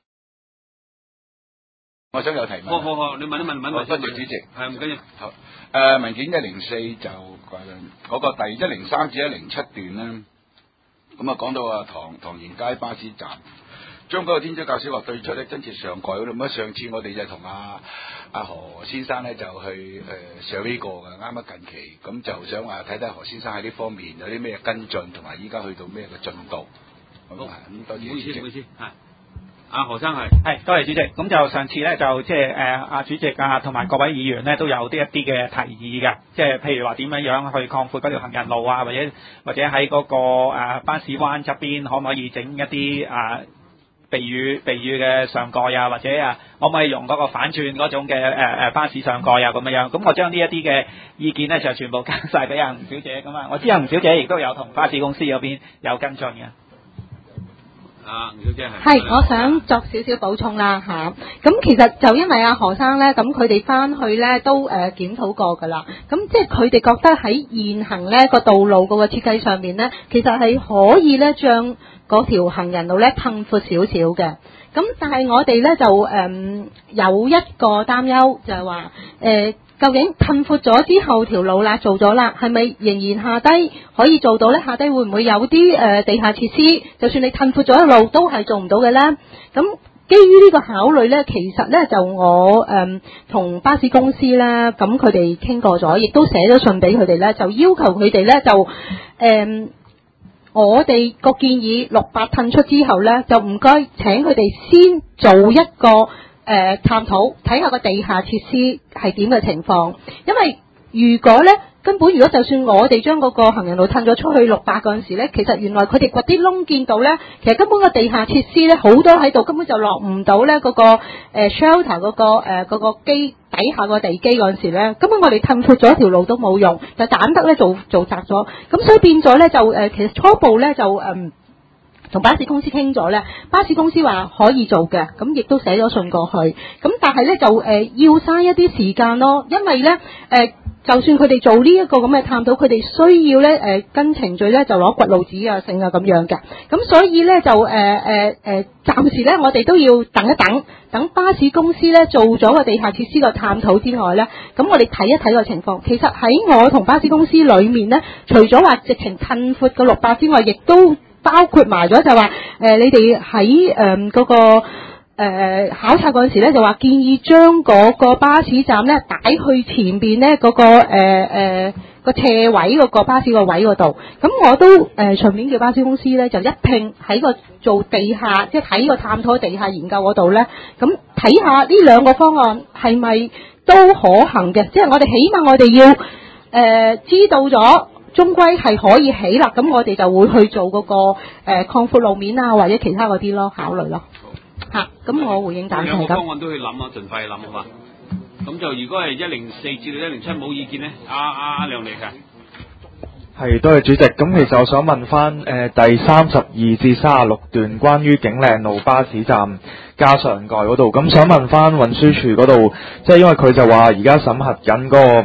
Speaker 13: 我想有提問。
Speaker 1: 好好好，你問一問問我。
Speaker 13: 多謝主席。
Speaker 1: 係唔緊要。
Speaker 13: 好，誒、呃、文件一零四就嗰個第一零三至一零七段咧，咁啊講到啊唐唐賢街巴士站。將嗰個天主教小學對出咧，真切上蓋嗰度。咁上次我哋就同阿阿何先生咧就去誒上呢個嘅，啱啱近期，咁就想話睇睇何先生喺呢方面有啲咩跟進，同埋依家去到咩嘅進度。好，咁多謝主席。
Speaker 1: 唔好意思，係阿何生係。
Speaker 14: 係，多謝主席。咁就上次咧就即係誒阿主席啊，同埋各位議員咧都有啲一啲嘅提議嘅，即係譬如話點樣樣去擴闊嗰條行人路啊，或者或者喺嗰、個、呃、巴士灣側邊可唔可以整一啲啊？避雨避雨嘅上蓋啊，或者啊，可唔可以用嗰個反轉嗰種嘅誒誒巴士上蓋啊咁樣樣？咁我將呢一啲嘅意見咧就全部交晒俾阿吳小姐咁啊。我知阿吳小姐亦都有同巴士公司嗰邊有跟進嘅。
Speaker 1: 啊，吳小姐係。
Speaker 2: 係，我想作少少補充啦嚇。咁、啊、其實就因為阿何生咧，咁佢哋翻去咧都誒、呃、檢討過㗎啦。咁即係佢哋覺得喺現行咧個道路嗰個設計上面咧，其實係可以咧將嗰條行人路咧褪闊少少嘅，咁但係我哋咧就誒、嗯、有一個擔憂，就係話誒究竟褪闊咗之後條路啦做咗啦，係咪仍然下低可以做到咧？下低會唔會有啲誒、呃、地下設施？就算你褪闊咗一路都係做唔到嘅咧？咁基於呢個考慮咧，其實咧就我誒同、呃、巴士公司咧，咁佢哋傾過咗，亦都寫咗信俾佢哋咧，就要求佢哋咧就誒。呃我哋個建議六百褪出之後呢，就唔該請佢哋先做一個誒、呃、探討，睇下個地下設施係點嘅情況。因為如果呢，根本如果就算我哋將嗰個行人路褪咗出去六百嗰陣時呢，其實原來佢哋掘啲窿見到呢，其實根本個地下設施呢好多喺度，根本就落唔到呢嗰個誒 shelter 嗰個誒嗰個機底下個地基嗰陣時咧，根本我哋褪闊咗條路都冇用，就盞得咧做做窄咗，咁所以變咗咧就誒、呃，其實初步咧就誒同、嗯、巴士公司傾咗咧，巴士公司話可以做嘅，咁亦都寫咗信過去，咁但係咧就誒、呃、要嘥一啲時間咯，因為咧誒。呃就算佢哋做呢一個咁嘅探討，佢哋需要咧誒、呃、跟程序咧就攞掘路紙啊、剩啊咁樣嘅，咁所以咧就誒誒誒暫時咧我哋都要等一等，等巴士公司咧做咗個地下設施個探討之外咧，咁我哋睇一睇個情況。其實喺我同巴士公司裏面咧，除咗話直情褪闊個六百之外，亦都包括埋咗就話誒、呃、你哋喺誒嗰個。誒、呃、考察嗰陣時咧，就話建議將嗰個巴士站咧擺去前邊咧嗰個誒誒個斜位嗰個巴士個位嗰度。咁我都誒、呃、順便叫巴士公司咧，就一拼喺個做地下，即係睇個探討地下研究嗰度咧，咁睇下呢兩個方案係咪都可行嘅？即係我哋起碼我哋要誒、呃、知道咗，終歸係可以起啦。咁我哋就會去做嗰、那個誒、呃、擴闊路面啊，或者其他嗰啲咯，考慮咯。吓，咁我回應大家。兩個
Speaker 1: 方案都去諗啊，盡快去諗好嘛。咁就如果係一零四至到一零七冇意見咧，阿阿阿梁嚟嘅。
Speaker 15: 係，多謝主席。咁其實我想問翻誒、呃、第三十二至三十六段關於景嶺路巴士站加上蓋嗰度，咁想問翻運輸署嗰度，即係因為佢就話而家審核緊嗰個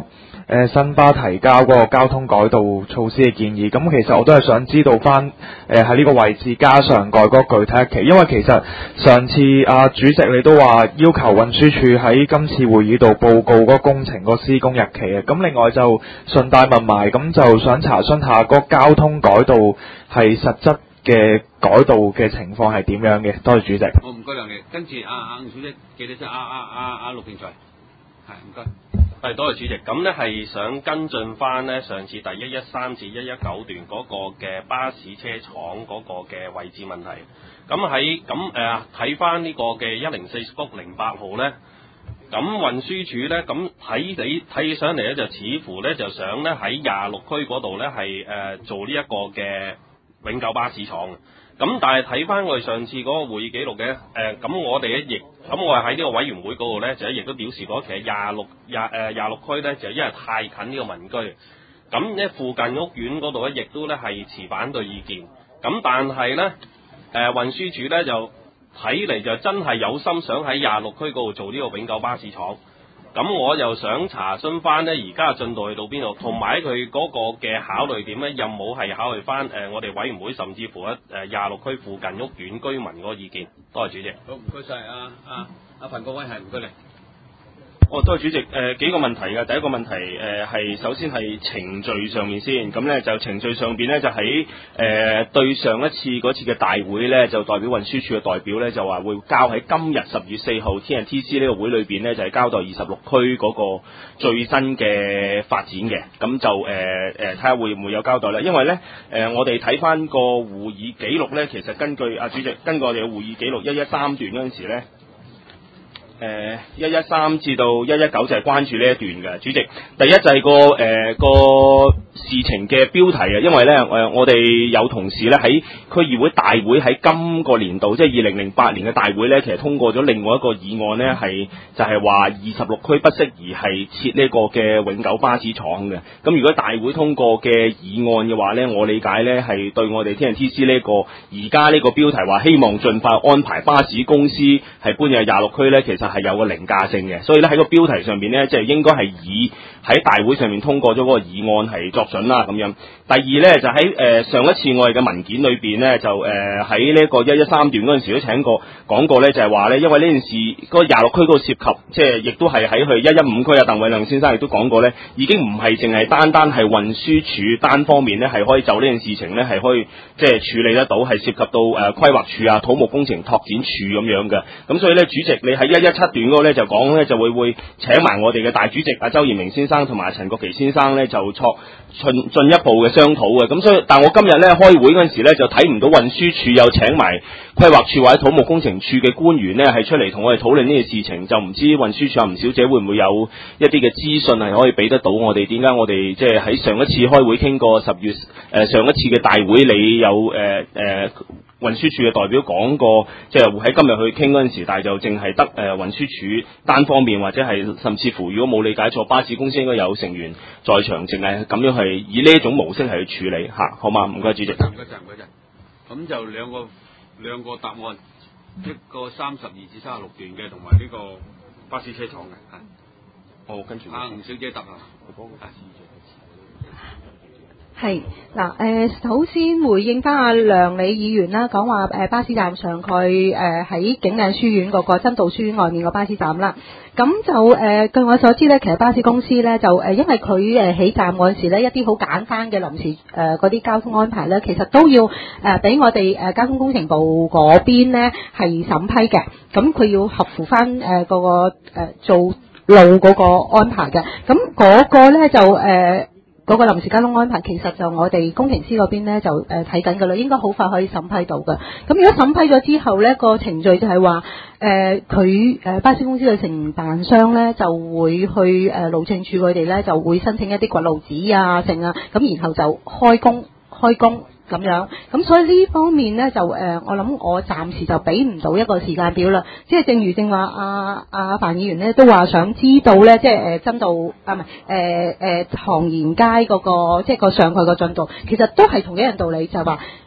Speaker 15: 誒新巴提交嗰個交通改道措施嘅建議。咁其實我都係想知道翻誒喺呢個位置加上蓋嗰個具體日期，因為其實上次啊主席你都話要求運輸署喺今次會議度報告嗰個工程個施工日期啊。咁另外就順帶問埋，咁就想查詢下嗰個交通改道係實質嘅改道嘅情況係點樣嘅？多謝主席。
Speaker 1: 好，唔該梁利，跟住阿阿吳小姐記得先，阿阿阿阿陸建才，係唔該。
Speaker 6: 係多謝主席，咁呢係想跟進翻呢上次第一一三至一一九段嗰個嘅巴士車廠嗰個嘅位置問題。咁喺咁誒睇翻呢個嘅一零四福零八號呢，咁運輸署呢，咁睇你睇起上嚟呢，就似乎呢就想呢喺廿六區嗰度呢係誒做呢一個嘅永久巴士廠。咁但係睇翻我哋上次嗰個會議記錄嘅，誒、呃、咁我哋咧亦咁我係喺呢個委員會嗰度咧，就亦都表示過，其實廿六廿誒廿六區咧就因為太近呢個民居，咁咧附近屋苑嗰度咧亦都咧係持反對意見。咁但係咧誒運輸署咧就睇嚟就真係有心想喺廿六區嗰度做呢個永久巴士廠。咁我又想查詢翻呢，而家嘅進度去到邊度，同埋佢嗰個嘅考慮點呢，有冇係考慮翻誒我哋委員會甚至乎一誒廿六區附近屋苑居民嗰個意見？多謝主席。
Speaker 1: 好，唔該晒啊啊阿彭國威，係唔該你。
Speaker 11: 哦，多謝主席。誒、呃、幾個問題嘅，第一個問題誒係、呃、首先係程序上面先，咁咧就程序上邊咧就喺誒、呃、對上一次嗰次嘅大會咧，就代表運輸署嘅代表咧就話會交喺今日十月四號 T N T C 呢個會裏邊咧，就係、是、交代二十六區嗰個最新嘅發展嘅，咁就誒誒睇下會唔會有交代啦。因為咧誒、呃、我哋睇翻個會議記錄咧，其實根據阿、啊、主席根據我哋嘅會議記錄一一三段嗰陣時咧。誒一一三至到一一九就係關注呢一段嘅，主席。第一就係個誒、呃、個事情嘅標題啊，因為咧誒、呃、我哋有同事咧喺區議會大會喺今個年度，即係二零零八年嘅大會咧，其實通過咗另外一個議案咧，係就係話二十六區不適宜係設呢個嘅永久巴士廠嘅。咁如果大會通過嘅議案嘅話咧，我理解咧係對我哋 T N T C 呢個而家呢個標題話希望盡快安排巴士公司係搬入廿六區咧，其實係有個凌駕性嘅，所以咧喺個標題上邊咧，即係應該係以喺大會上面通過咗嗰個議案係作準啦咁樣。第二咧就喺誒、呃、上一次我哋嘅文件裏邊咧，就誒喺呢個一一三段嗰陣時都請過講過咧，就係話咧，因為呢件事嗰、那個廿六區嗰個涉及，即係亦都係喺佢一一五區啊，鄧偉亮先生亦都講過咧，已經唔係淨係單單係運輸署單方面咧係可以就呢件事情咧係可以即係處理得到，係涉及到誒、呃、規劃署啊、土木工程拓展署咁樣嘅。咁所以咧，主席你喺一一七段嗰個咧就講咧就會會請埋我哋嘅大主席阿周延明先生同埋陳國基先生咧就作進進一步嘅商討嘅。咁所以，但我今日咧開會嗰陣時咧就睇唔到運輸署有請埋規劃署或者土木工程署嘅官員咧係出嚟同我哋討論呢件事情，就唔知運輸署阿吳小姐會唔會有一啲嘅資訊係可以俾得到我哋？點解我哋即係喺上一次開會傾過十月誒、呃、上一次嘅大會，你有誒誒？呃呃運輸署嘅代表講過，即係會喺今日去傾嗰陣時，但係就淨係得誒運輸署單方面，或者係甚至乎如果冇理解錯，巴士公司應該有成員在場，淨係咁樣係以呢一種模式係去處理嚇，好嘛？唔該，主席。唔該
Speaker 1: 曬，唔該曬。咁就兩個兩個答案，一個三十二至三十六段嘅，同埋呢個巴士車廠嘅，係。
Speaker 11: 哦，跟住。
Speaker 1: 阿吳小姐答啊。
Speaker 2: 係嗱，誒首先回應翻阿梁李議員啦，講話誒巴士站上佢誒喺景嶺書院嗰個真道書院外面個巴士站啦。咁就誒、呃、據我所知咧，其實巴士公司咧就誒、呃、因為佢誒起站嗰陣時咧，一啲好簡單嘅臨時誒嗰啲交通安排咧，其實都要誒俾、呃、我哋誒交通工程部嗰邊咧係審批嘅。咁佢要合乎翻誒嗰個誒、呃、做路嗰個安排嘅。咁嗰個咧就誒。呃嗰個臨時交通安排其實就我哋工程師嗰邊咧就誒睇緊㗎啦，應該好快可以審批到㗎。咁如果審批咗之後咧，個程序就係話誒佢誒巴士公司嘅承辦商咧就會去誒、呃、路政署佢哋咧就會申請一啲掘路紙啊剩啊，咁然後就開工開工。咁樣，咁所以呢方面咧就誒、呃，我諗我暫時就俾唔到一個時間表啦。即係正如正話阿阿范議員咧都話想知道咧，即係誒真道啊唔係誒誒唐賢街嗰個即係個上蓋個進度，其實都係同一樣道理，就係話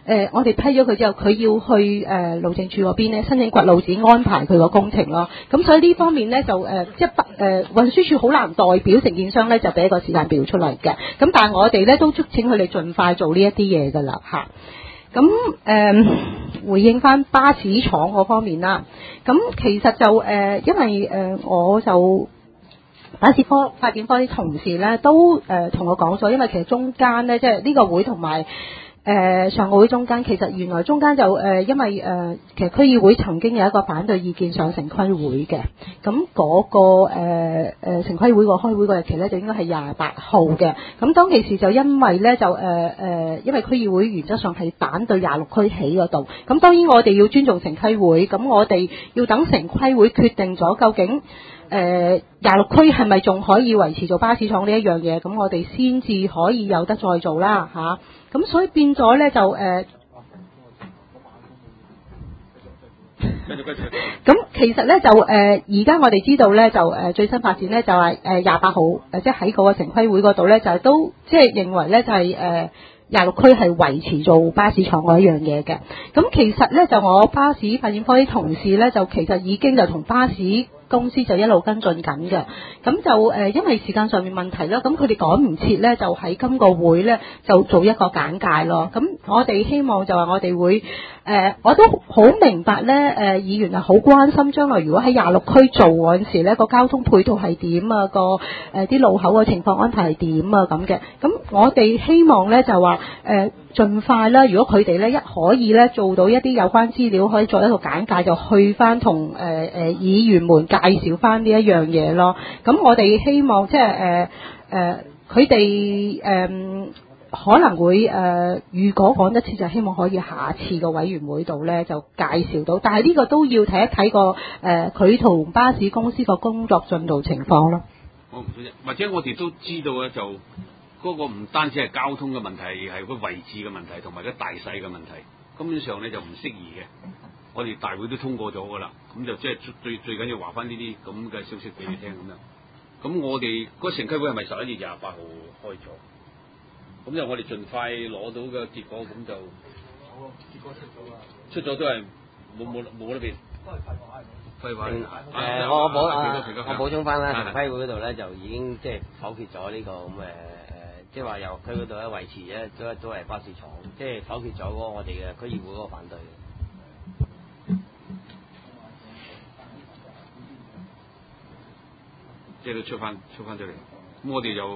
Speaker 2: 呃、我哋批咗佢之後，佢要去誒、呃、路政署嗰邊咧申請掘路紙安排佢個工程咯。咁所以呢方面咧就誒即係不誒運輸署好難代表承建商咧就俾一個時間表出嚟嘅。咁但係我哋咧都促請佢哋盡快做呢一啲嘢㗎啦嚇。咁誒、呃、回應翻巴士廠嗰方面啦。咁其實就誒、呃、因為誒、呃、我就巴士科發展科啲同事咧都誒同、呃、我講咗，因為其實中間咧即係呢個會同埋誒上個會中間，其實原來中間就誒、呃、因為誒、呃、其實區議會曾經有一個反對意見上城規會嘅，咁嗰、那個誒、呃呃、城規會個開會個日期咧就應該係廿八號嘅，咁當其時就因為咧就誒誒、呃、因為區議會原則上係反對廿六區起嗰度，咁當然我哋要尊重城規會，咁我哋要等城規會決定咗究竟誒廿六區係咪仲可以維持做巴士廠呢一樣嘢，咁我哋先至可以有得再做啦嚇。咁所以變咗咧就誒，咁、呃、其實咧就誒，而、呃、家我哋知道咧就誒、呃、最新發展咧就係誒廿八號誒，即係喺嗰個城規會嗰度咧就都即係認為咧就係誒廿六區係維持做巴士廠嗰一樣嘢嘅。咁其實咧就我巴士發展科啲同事咧就其實已經就同巴士公司就一路跟進緊嘅，咁就誒、呃、因為時間上面問題啦，咁佢哋趕唔切咧，就喺今個會咧就做一個簡介咯。咁我哋希望就話我哋會誒、呃，我都好明白咧，誒、呃、議員係好關心將來如果喺廿六區做嗰陣時咧，個交通配套係點啊，個誒啲路口嘅情況安排係點啊咁嘅。咁我哋希望咧就話誒。呃盡快啦！如果佢哋咧一可以咧做到一啲有關資料，可以作一個簡介，就去翻同誒誒議員們介紹翻呢一樣嘢咯。咁我哋希望即係誒誒佢哋誒可能會誒、呃，如果講一次就希望可以下次個委員會度咧就介紹到，但係呢個都要睇一睇個誒佢同巴士公司個工作進度情況咯。
Speaker 1: 我唔知啫，或者我哋都知道咧就。嗰個唔單止係交通嘅問題，係個位置嘅問題，同埋個大細嘅問題，根本上咧就唔適宜嘅。我哋大會都通過咗噶啦，咁就即係最最緊要話翻呢啲咁嘅消息俾你聽咁樣。咁我哋嗰城規會係咪十一月廿八號開咗？咁就我哋盡快攞到嘅結果，咁就好啊！結果出咗啦，出咗都係冇冇冇得變。都係廢話。廢話。
Speaker 7: 誒，我補啊，我補充翻啦，城規會嗰度咧就已經即係否決咗呢個咁嘅。即係話由區嗰度咧維持咧，都都係巴士廠，即係否決咗嗰個我哋嘅區議會嗰個反對。
Speaker 1: 即係都出翻出翻咗嚟，咁我哋又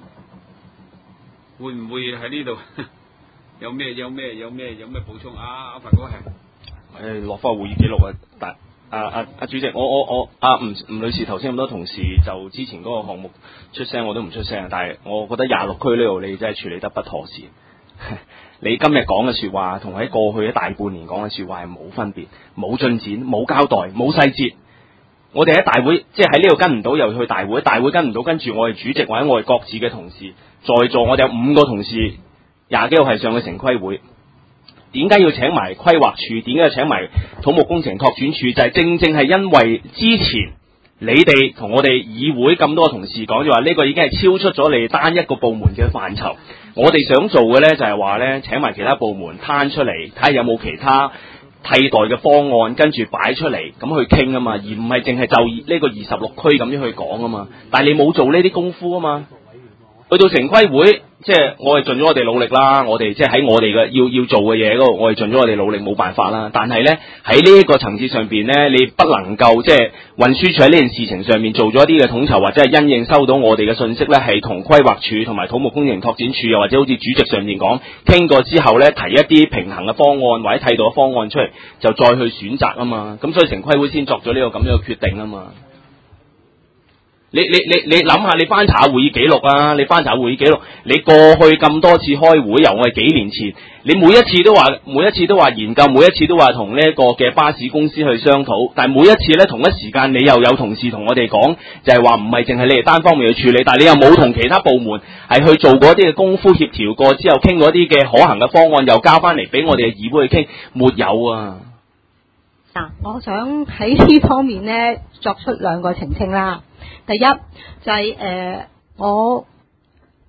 Speaker 1: 會唔會喺呢度有咩有咩有咩有咩補充啊？阿凡哥係
Speaker 6: 誒落翻會議記錄啊，但阿阿阿主席，我我我阿吳吳女士頭先咁多同事就之前嗰個項目出聲，我都唔出聲，但係我覺得廿六區呢度你真係處理得不妥善。你今日講嘅説話同喺過去一大半年講嘅説話係冇分別，冇進展，冇交代，冇細節。我哋喺大會即係喺呢度跟唔到，又去大會，大會跟唔到，跟住我哋主席或者我哋各自嘅同事在座，我哋有五個同事廿幾號係上嘅城規會。點解要請埋規劃處？點解要請埋土木工程拓展處？就係、是、正正係因為之前你哋同我哋議會咁多同事講，就話呢個已經係超出咗你哋單一個部門嘅範疇。我哋想做嘅呢，就係話呢，請埋其他部門攤出嚟，睇下有冇其他替代嘅方案，跟住擺出嚟咁去傾啊嘛，而唔係淨係就呢個二十六區咁樣去講啊嘛。但係你冇做呢啲功夫啊嘛，去到城規會。即係我哋盡咗我哋努力啦，我哋即係喺我哋嘅要要做嘅嘢嗰度，我哋盡咗我哋努力，冇辦法啦。但係咧喺呢一個層次上邊咧，你不能夠即係運輸署喺呢件事情上面做咗一啲嘅統籌，或者係因應收到我哋嘅信息咧，係同規劃署同埋土木工程拓展署，又或者好似主席上面講傾過之後咧，提一啲平衡嘅方案或者替代嘅方案出嚟，就再去選擇啊嘛。咁所以城規會先作咗呢個咁樣嘅決定啊嘛。你你你你諗下，你翻查會議記錄啊！你翻查會議記錄，你過去咁多次開會，由我哋幾年前，你每一次都話，每一次都話研究，每一次都話同呢一個嘅巴士公司去商討，但係每一次咧同一時間，你又有同事同我哋講，就係話唔係淨係你哋單方面去處理，但係你又冇同其他部門係去做過一啲嘅功夫協調過之後，傾過一啲嘅可行嘅方案，又交翻嚟俾我哋嘅議會去傾，沒有啊！
Speaker 2: 嗱、啊，我想喺呢方面咧作出兩個澄清啦。第一就係、是、誒、呃、我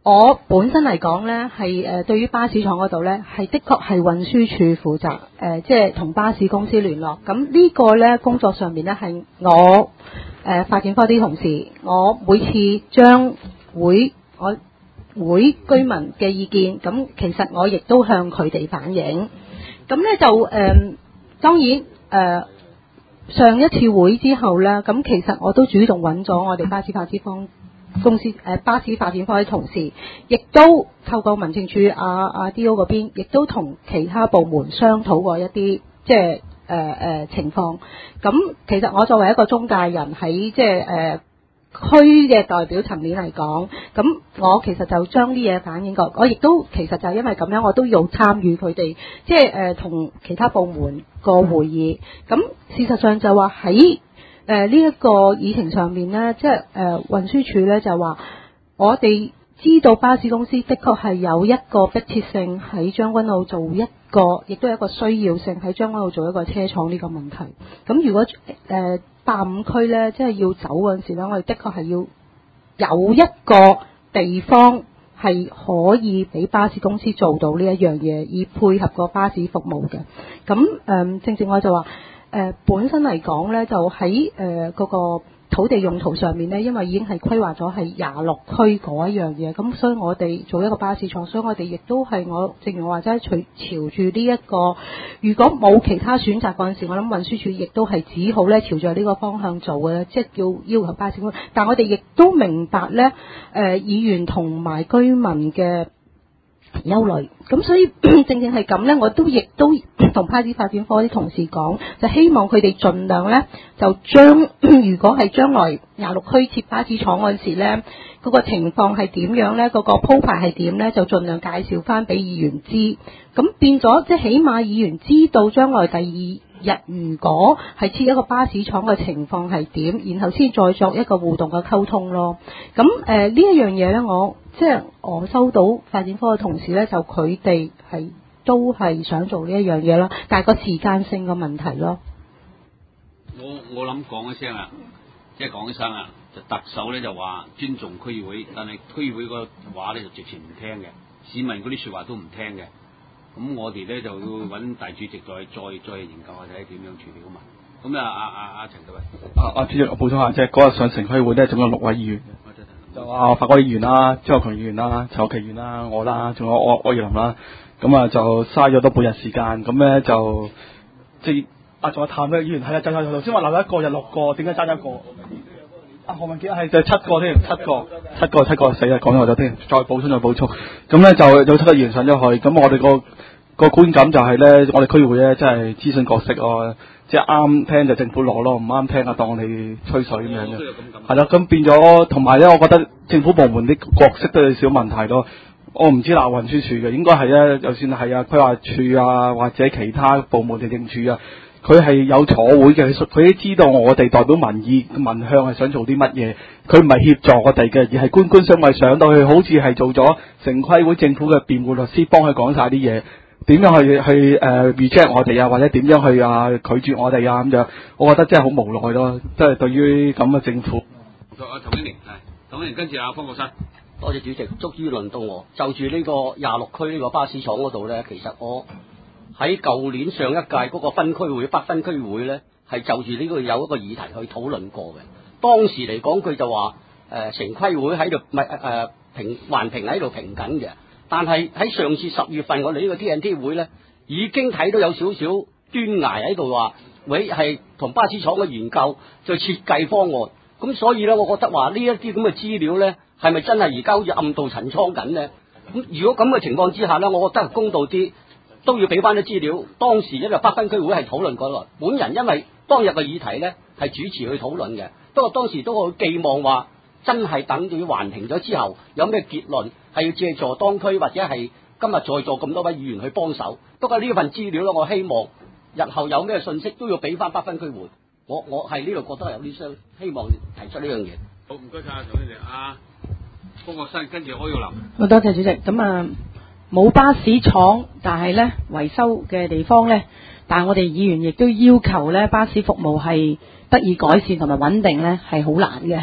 Speaker 2: 我本身嚟講呢，係誒對於巴士廠嗰度呢，係的確係運輸署負責誒，即係同巴士公司聯絡。咁呢個呢，工作上面呢，係我誒、呃、發展科啲同事，我每次將會我會居民嘅意見，咁其實我亦都向佢哋反映。咁呢就誒、呃、當然誒、呃、上一次會之後呢，咁其實我都主動揾咗我哋巴士發展方公司誒、呃、巴士發展科啲同事，亦都透過民政處阿阿 D O 嗰邊，亦都同其他部門商討過一啲即係誒誒情況。咁其實我作為一個中介人喺即係誒區嘅代表層面嚟講，咁我其實就將啲嘢反映過。我亦都其實就係因為咁樣，我都要參與佢哋即係誒同其他部門個會議。咁事實上就話喺誒呢一個議程上面呢，即係誒運輸署呢就話，我哋知道巴士公司的確係有一個迫切性喺將軍澳做一個，亦都有一個需要性喺將軍澳做一個車廠呢個問題。咁如果誒八五區呢，即係要走嗰陣時呢，我哋的確係要有一個地方係可以俾巴士公司做到呢一樣嘢，以配合個巴士服務嘅。咁誒、呃、正正我就話。誒、呃、本身嚟講咧，就喺誒嗰個土地用途上面咧，因為已經係規劃咗係廿六區嗰一樣嘢，咁所以我哋做一個巴士廠，所以我哋亦都係我正如我話齋，隨朝住呢一個，如果冇其他選擇嗰陣時，我諗運輸署亦都係只好咧朝住呢個方向做嘅，即係叫要求巴士公司。但我哋亦都明白咧，誒、呃、議員同埋居民嘅憂慮，咁所以正正係咁呢，我都亦都同巴士發展科啲同事講，就希望佢哋盡量呢，就將如果係將來廿六區設巴士廠嗰陣時呢，嗰、嗰個情況係點樣呢？嗰、嗰個鋪排係點呢？就盡量介紹翻俾議員知，咁變咗即係起碼議員知道將來第二日如果係設一個巴士廠嘅情況係點，然後先再作一個互動嘅溝通咯。咁誒呢一樣嘢呢，我即係我收到發展科嘅同事呢，就佢哋係都係想做呢一樣嘢啦，但係個時間性嘅問題咯。
Speaker 1: 我我諗講一聲啊，即係講一聲啊，就特首呢就話尊重區議會，但係區議會個話呢就直情唔聽嘅，市民嗰啲説話都唔聽嘅。咁我哋咧就要揾大主席再再再研究下睇點樣處理好嘛。咁啊阿阿阿陳德偉，
Speaker 10: 啊啊主席，我補充下，即係嗰日上城區會咧，總共六位議員，就啊法國議員啦、張學強議員啦、陳學奇議員啦、我啦，仲有我柯耀林啦。咁啊就嘥咗多半日時間，咁咧就即係啊仲有譚嘅議員係啊，就係頭先話留一個就六個，點解爭一個？啊何文傑係就七個添，七個七個七個死啦，講錯咗添，再補充再補充。咁咧就有七個議員上咗去，咁我哋個個觀感就係咧，我哋區議會咧真係諮詢角色咯，即係啱聽就政府攞咯，唔啱聽啊當我哋吹水咁樣嘅。係啦，咁變咗同埋咧，我覺得政府部門啲角色都有少問題咯。我唔知鬧運輸署嘅，應該係咧，就算係啊規劃署啊或者其他部門地政處啊。佢係有坐會嘅，佢都知道我哋代表民意民向係想做啲乜嘢，佢唔係協助我哋嘅，而係官官相衛上到去，好似係做咗城規會政府嘅辯護律師，幫佢講晒啲嘢，點樣去去誒、uh, reject 我哋啊，或者點樣去啊拒絕我哋啊咁樣，我覺得真係好無奈咯，即係對於咁嘅政府。
Speaker 1: 阿譚英年係，譚英年跟住阿方國珊。
Speaker 16: 多謝主席，終於輪到我就住呢個廿六區呢個巴士廠嗰度咧，其實我。喺舊年上一屆嗰個分區會北分區會呢，係就住呢個有一個議題去討論過嘅。當時嚟講，佢就話誒、呃、城規會喺度唔係誒評環評喺度評緊嘅。但係喺上次十月份，我哋呢個 T N T 會呢，已經睇到有少少端倪喺度話，喂係同巴士廠嘅研究再設計方案。咁所以呢，我覺得話呢一啲咁嘅資料呢，係咪真係而家好似暗度陳倉緊呢？咁如果咁嘅情況之下呢，我覺得係公道啲。都要俾翻啲資料。當時因為北分區會係討論過來，本人因為當日嘅議題呢係主持去討論嘅，不過當時都好寄望話真係等住環評咗之後有咩結論，係要借助當區或者係今日在座咁多位議員去幫手。不過呢份資料呢，我希望日後有咩信息都要俾翻北分區會。我我係呢度覺得有啲商希望提出呢樣嘢。
Speaker 1: 好，唔該晒啊，總經理啊，方國珊跟住柯耀林。
Speaker 5: 好多謝主席。咁啊。冇巴士廠，但係呢維修嘅地方呢，但係我哋議員亦都要求呢巴士服務係得以改善同埋穩定呢係好難嘅。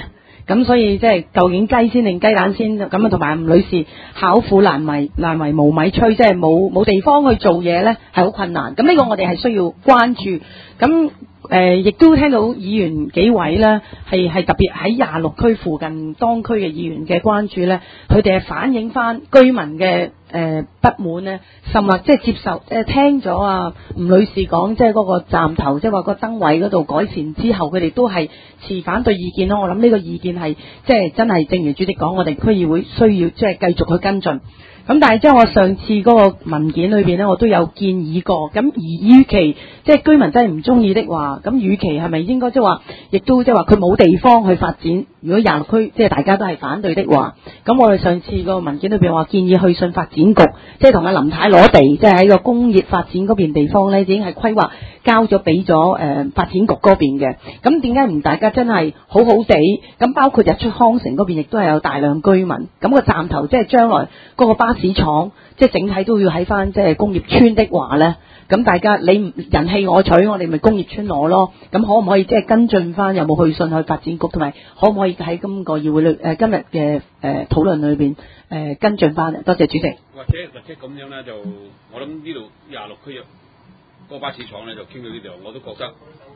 Speaker 5: 咁所以即係究竟雞先定雞蛋先咁啊？同埋吳女士巧婦難為難為無米炊，即係冇冇地方去做嘢咧，係好困難。咁呢個我哋係需要關注。咁誒，亦、呃、都聽到議員幾位咧，係係特別喺廿六區附近當區嘅議員嘅關注咧，佢哋係反映翻居民嘅誒、呃、不滿咧，甚或即係接受誒、呃、聽咗啊吳女士講，即係嗰個站頭，即係話個燈位嗰度改善之後，佢哋都係持反對意見咯。我諗呢個意見係即係真係，正如主席講，我哋區議會需要即係繼續去跟進。咁但係即係我上次嗰個文件裏邊咧，我都有建議過。咁而與其即係居民真係唔中意的話，咁與其係咪應該即係話，亦都即係話佢冇地方去發展。如果廿六區即係大家都係反對的話，咁我哋上次個文件裏邊話建議去信發展局，即係同阿林太攞地，即係喺個工業發展嗰邊地方咧，已經係規劃交咗俾咗誒發展局嗰邊嘅。咁點解唔大家真係好好地？咁包括日出康城嗰邊亦都係有大量居民。咁個站頭即係將來嗰個巴士廠，即係整體都要喺翻即係工業村的話咧，咁大家你人氣我取，我哋咪工業村攞咯。咁可唔可以即係跟進翻？有冇去信去發展局？同埋可唔可以喺今個議會裏誒、呃、今日嘅誒討論裏邊誒、呃、跟進翻？多謝主席。
Speaker 1: 或者或者咁樣咧，就我諗呢度廿六區嗰個巴士廠咧，就傾到呢度，我都覺得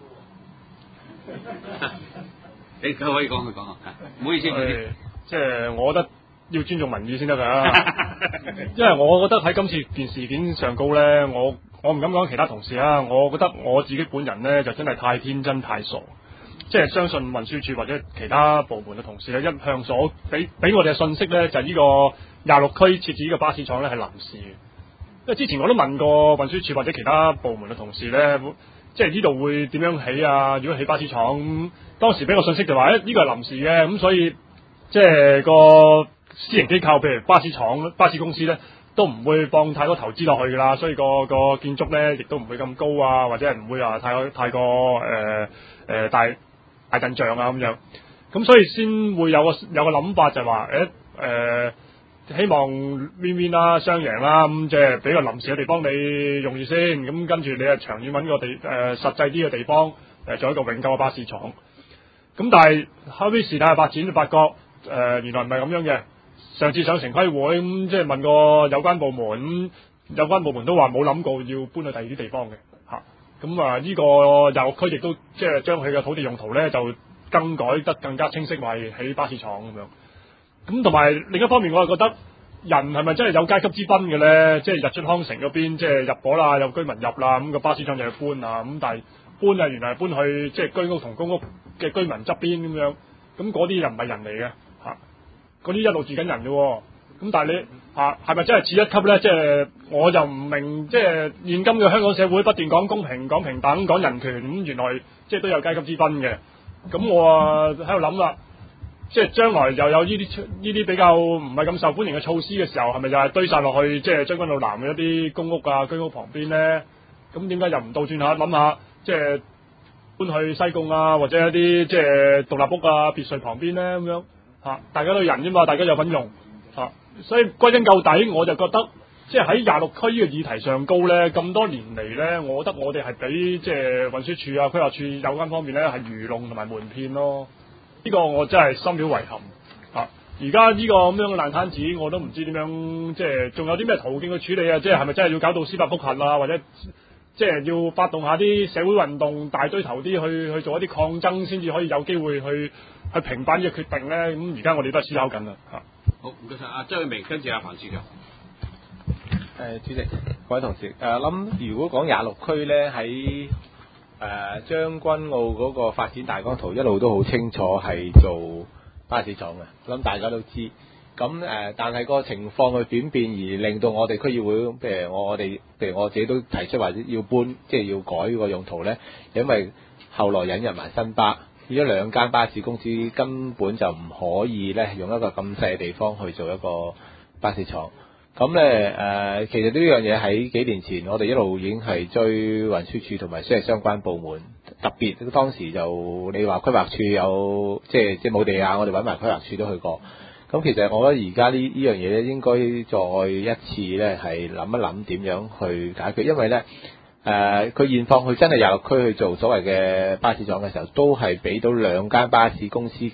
Speaker 1: 你可以講佢講啊，唔好意思，
Speaker 8: 即係我覺得要尊重民意先得㗎，因為我覺得喺今次件事件上高咧，我我唔敢講其他同事啊，我覺得我自己本人咧就真係太天真太傻，即係相信運輸署或者其他部門嘅同事咧，一向所俾俾我哋嘅信息咧，就係、是、呢個廿六區設置呢個巴士廠咧係臨時嘅，因為之前我都問過運輸署或者其他部門嘅同事咧，即係呢度會點樣起啊？如果起巴士廠，咁當時俾個信息就話誒呢個係臨時嘅，咁所以即係個私營機構，譬如巴士廠、巴士公司咧，都唔會放太多投資落去㗎啦，所以個個建築咧亦都唔會咁高啊，或者係唔會話太太過誒誒、呃呃、大大陣仗啊咁樣，咁所以先會有個有個諗法就係話誒誒希望 win win 啦，雙贏啦，咁即係俾個臨時嘅地方你用住先，咁跟住你係長遠揾個地誒、呃、實際啲嘅地方誒做一個永久嘅巴士廠。咁但係後尾事態發展就發覺誒、呃、原來唔係咁樣嘅。上次上城規會咁，即係問過有關部門，咁有關部門都話冇諗過要搬去第二啲地方嘅嚇。咁啊呢個廿六區亦都即係將佢嘅土地用途咧就更改得更加清晰，話係起巴士廠咁樣。咁同埋另一方面，我係覺得人係咪真係有階級之分嘅咧？即係日出康城嗰邊即係入伙啦，有居民入啦，咁個巴士廠就要搬啊。咁但係搬啊，原來係搬去即係居屋同公屋嘅居民側邊咁樣。咁嗰啲又唔係人嚟嘅嚇。嗰啲一路住緊人嘅，咁但係你啊係咪真係次一級咧？即係我就唔明，即係現今嘅香港社會不斷講公平、講平等、講人權，咁原來即係都有階級之分嘅。咁我啊喺度諗啦，即係將來又有呢啲呢啲比較唔係咁受歡迎嘅措施嘅時候，係咪又係堆晒落去即係將軍澳南嘅一啲公屋啊、居屋旁邊咧？咁點解又唔倒轉下諗下，即係搬去西貢啊，或者一啲即係獨立屋啊、別墅旁邊咧咁樣？啊！大家都人啫嘛，大家有份用啊，所以歸根究底，我就覺得即係喺廿六區呢個議題上高咧，咁多年嚟咧，我覺得我哋係俾即係運輸署啊、規劃署有關方面咧係愚弄同埋瞞騙咯。呢、這個我真係深表遺憾啊！而家呢個咁樣嘅爛攤子，我都唔知點樣，即係仲有啲咩途徑去處理啊？即係係咪真係要搞到司法覆核啊？或者即係要發動下啲社會運動，大堆頭啲去去做一啲抗爭，先至可以有機會去去平反呢個決定咧。咁而家我哋都係思考緊啦嚇。
Speaker 1: 好，唔該晒，阿周永明，跟住阿彭處長。
Speaker 17: 誒，主席，各位同事，誒諗如果講廿六區咧，喺誒將軍澳嗰個發展大綱圖一路都好清楚係做巴士廠嘅，我諗大家都知。咁誒、呃，但係個情況嘅轉變而令到我哋區議會，譬如我哋，譬如我自己都提出或者要搬，即係要改個用途咧，因為後來引入埋新巴，變咗兩間巴士公司根本就唔可以咧用一個咁細嘅地方去做一個巴士廠。咁咧誒，其實呢樣嘢喺幾年前，我哋一路已經係追運輸署同埋即係相關部門，特別當時就你話規劃處有即係即係冇地啊，我哋揾埋規劃處都去過。咁其實我覺得而家呢呢樣嘢咧，應該再一次咧係諗一諗點樣去解決，因為咧誒佢現況佢真係廿六區去做所謂嘅巴士廠嘅時候，都係俾到兩間巴士公司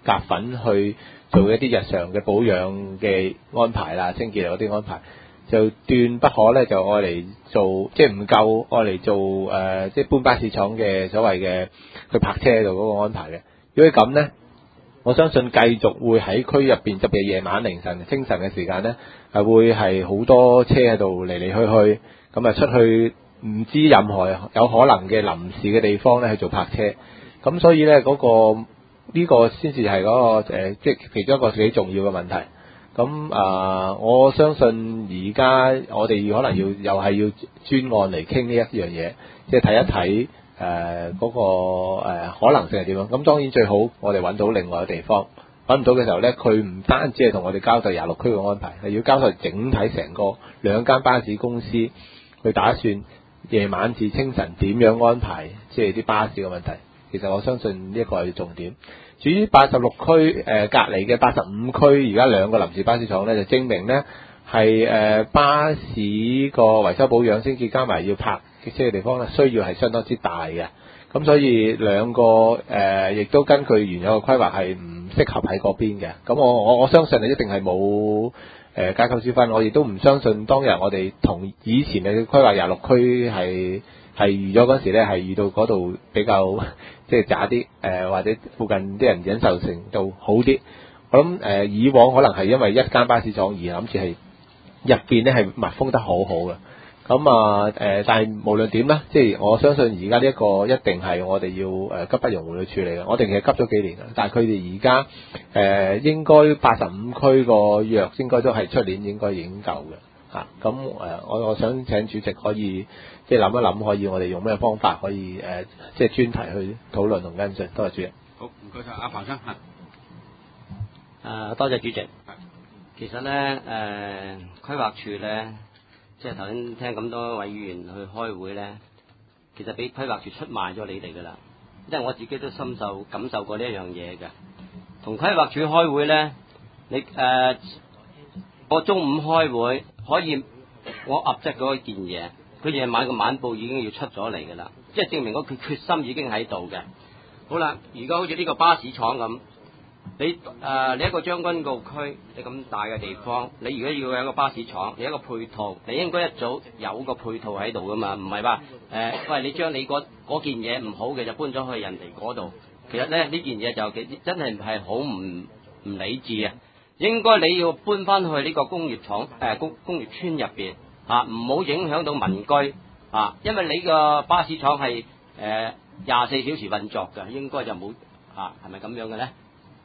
Speaker 17: 夾粉去做一啲日常嘅保養嘅安排啦，清潔嗰啲安排，就斷不可咧就愛嚟做，即係唔夠愛嚟做誒、呃，即係搬巴士廠嘅所謂嘅去泊車度嗰個安排嘅。如果咁咧，我相信繼續會喺區入邊，特別係夜晚凌晨清晨嘅時間咧，係會係好多車喺度嚟嚟去去，咁啊出去唔知任何有可能嘅臨時嘅地方咧去做泊車，咁所以咧嗰、嗰個呢、呢個先至係嗰個、呃、即係其中一個幾重要嘅問題。咁啊、呃，我相信而家我哋可能要又係要專案嚟傾呢一樣嘢，即係睇一睇。誒嗰、呃那個、呃、可能性係點樣？咁當然最好我哋揾到另外嘅地方，揾唔到嘅時候呢，佢唔單止係同我哋交代廿六區嘅安排，係要交代整體成個兩間巴士公司去打算夜晚至清晨點樣安排，即係啲巴士嘅問題。其實我相信呢一個係重點。至於八十六區誒、呃、隔離嘅八十五區，而家兩個臨時巴士廠呢，就證明呢係誒、呃、巴士個維修保養升級加埋要泊車嘅地方咧，需要係相當之大嘅，咁所以兩個誒，亦、呃、都根據原有嘅規劃係唔適合喺嗰邊嘅。咁我我我相信你一定係冇誒階級之分，我亦都唔相信當日我哋同以前嘅規劃廿六區係係預咗嗰時咧，係遇到嗰度比較即係渣啲誒，或者附近啲人忍受程度好啲。我諗誒、呃、以往可能係因為一間巴士廠而諗住係入邊咧係密封得好好嘅。咁啊，誒、呃，但係無論點咧，即係我相信而家呢一個一定係我哋要誒急不容緩去處理嘅。我哋其實急咗幾年嘅，但係佢哋而家誒應該八十五區個藥應該都係出年應該已經夠嘅嚇。咁、啊、誒，我我想請主席可以即係諗一諗，可以我哋用咩方法可以誒、呃，即係專題去討論同跟進。多謝主席。
Speaker 1: 好，唔該晒，阿彭生嚇。
Speaker 16: 誒、啊，多謝主席。其實咧，誒、呃、規劃處咧。即係頭先聽咁多位議員去開會咧，其實俾規劃處出賣咗你哋㗎啦。因為我自己都深受感受過呢一樣嘢嘅。同規劃處開會咧，你誒、呃、我中午開會可以我噏質嗰件嘢，佢夜晚個晚報已經要出咗嚟㗎啦，即係證明嗰佢決心已經喺度嘅。好啦，而家好似呢個巴士廠咁。你誒、呃，你一個將軍澳區，你咁大嘅地方，你如果要有一個巴士廠，你一個配套，你應該一早有個配套喺度噶嘛，唔係話誒，喂，你將你嗰件嘢唔好嘅就搬咗去人哋嗰度，其實咧呢件嘢就真係係好唔唔理智啊！應該你要搬翻去呢個工業廠誒工工業村入邊啊，唔好影響到民居啊，因為你個巴士廠係誒廿四小時運作嘅，應該就冇啊，係咪咁樣嘅咧？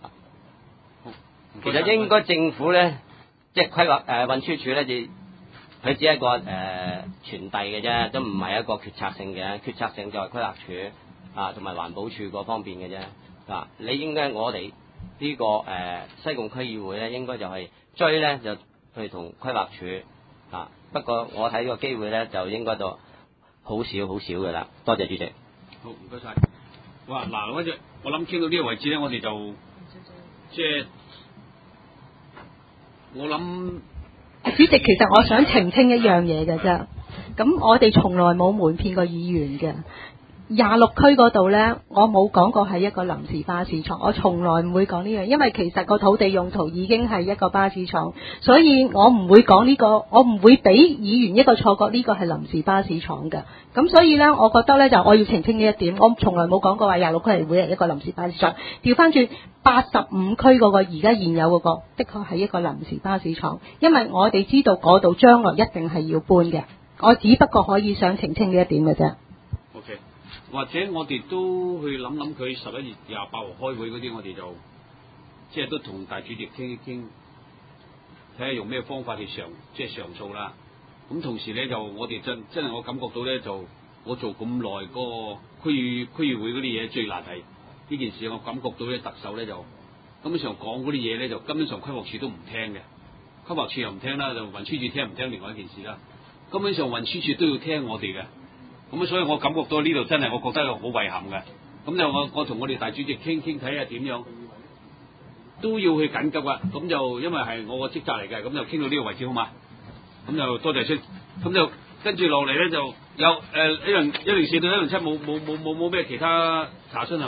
Speaker 16: 其實應該政府咧，即係規劃誒運輸署咧，就佢只係一個誒、呃、傳遞嘅啫，都唔係一個決策性嘅，決策性就係規劃署啊同埋環保署嗰方面嘅啫。啊，你應該我哋呢、這個誒、呃、西貢區議會咧，應該就係追咧就去同規劃署啊。不過我睇個機會咧，就應該就好少好少嘅啦。多謝主席。
Speaker 1: 好，唔該晒。哇，嗱，嗰隻我諗傾到呢個位置咧，我哋就即係。我諗，
Speaker 2: 主席，其實我想澄清一樣嘢嘅啫。咁我哋從來冇瞞騙過議員嘅。廿六區嗰度呢，我冇講過係一個臨時巴士廠，我從來唔會講呢樣，因為其實個土地用途已經係一個巴士廠，所以我唔會講呢個，我唔會俾議員一個錯覺呢個係臨時巴士廠嘅。咁所以呢，我覺得呢，就我要澄清呢一點，我從來冇講過話廿六區係會係一個臨時巴士廠。調翻轉八十五區嗰個而家現有嗰個，的確係一個臨時巴士廠，因為我哋知道嗰度將來一定係要搬嘅，我只不過可以想澄清呢一點嘅啫。
Speaker 1: OK。或者我哋都去諗諗佢十一月廿八號開會嗰啲，我哋就即係都同大主席傾一傾，睇下用咩方法去上即係上訴啦。咁同時咧就我哋真真係我感覺到咧，就我做咁耐個區議區議會嗰啲嘢，最難係呢件事。我感覺到咧特首咧就根本上講嗰啲嘢咧，就根本上規劃處都唔聽嘅，規劃處又唔聽啦，就運輸處聽唔聽另外一件事啦。根本上運輸處都要聽我哋嘅。咁所以我感覺到呢度真係，我覺得好遺憾嘅。咁就我我同我哋大主席傾傾睇下點樣，都要去緊急啊！咁就因為係我個職責嚟嘅，咁就傾到呢個位置好嘛？咁就多謝先。咁就跟住落嚟咧，就有誒一零一零四到一零七冇冇冇冇冇咩其他查詢係嘛？啊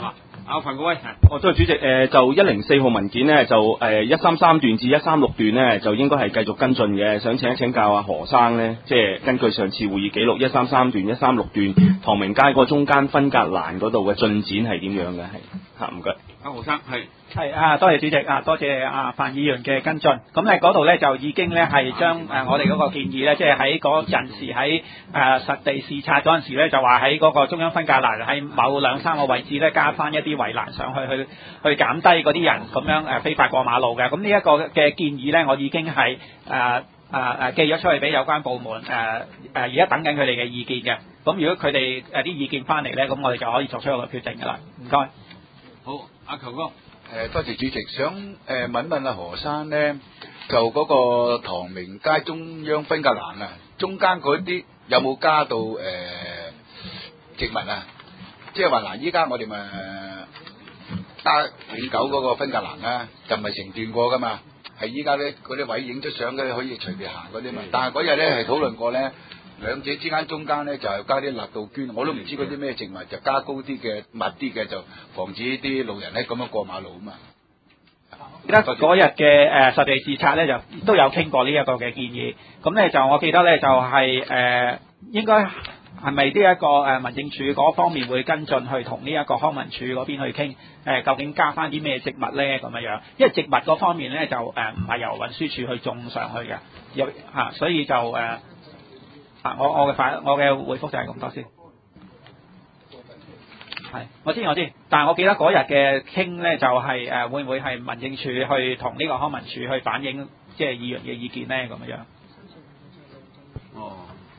Speaker 1: 阿范國威，
Speaker 11: 哦，多謝主席。誒、呃、就一零四號文件呢，就誒一三三段至一三六段呢，就應該係繼續跟進嘅。想請一請教阿何生呢，即係根據上次會議記錄，一三三段、一三六段，唐明街個中間分隔欄嗰度嘅進展係點樣嘅？係嚇，唔該。
Speaker 1: 阿何生係。
Speaker 14: 係啊，多謝主席啊，多謝啊范議員嘅跟進。咁咧嗰度咧就已經咧係將誒我哋嗰個建議咧，即係喺嗰陣時喺誒、呃、實地視察嗰陣時咧，就話喺嗰個中央分隔欄喺某兩三個位置咧加翻一啲圍欄上去，去去減低嗰啲人咁樣誒非法過馬路嘅。咁呢一個嘅建議咧，我已經係誒誒誒寄咗出去俾有關部門誒誒而家等緊佢哋嘅意見嘅。咁如果佢哋誒啲意見翻嚟咧，咁我哋就可以作出一個決定㗎啦。唔該。
Speaker 1: 好，阿球哥。
Speaker 13: 誒，多謝主席，想誒、呃、問問阿何生咧，就嗰個唐明街中央分隔欄啊，中間嗰啲有冇加到誒、呃、植物啊？即係話嗱，依家我哋咪加永久嗰個分隔欄啦，就唔係成段過噶嘛，係依家咧嗰啲位影出相嘅可以隨便行嗰啲嘛。但係嗰日咧係討論過咧，兩者之間中間咧就係加啲辣杜鵑，我都唔知嗰啲咩植物，就加高啲嘅密啲嘅，就防止啲路人咧咁樣過馬路啊嘛。
Speaker 14: 記得嗰日嘅誒實地視察咧，就都有傾過呢一個嘅建議。咁咧就我記得咧就係、是、誒、呃、應該係咪呢一個誒民政處嗰方面會跟進去同呢一個康文署嗰邊去傾誒、呃，究竟加翻啲咩植物咧咁樣樣？因為植物嗰方面咧就誒唔係由運輸署去種上去嘅，有嚇、啊，所以就誒。呃啊！我我嘅反我嘅回覆就係咁多先，係我知我知，但係我記得嗰日嘅傾咧就係、是、誒、呃、會唔會係民政處去同呢個康文署去反映即係議員嘅意見咧咁樣樣。
Speaker 1: 哦，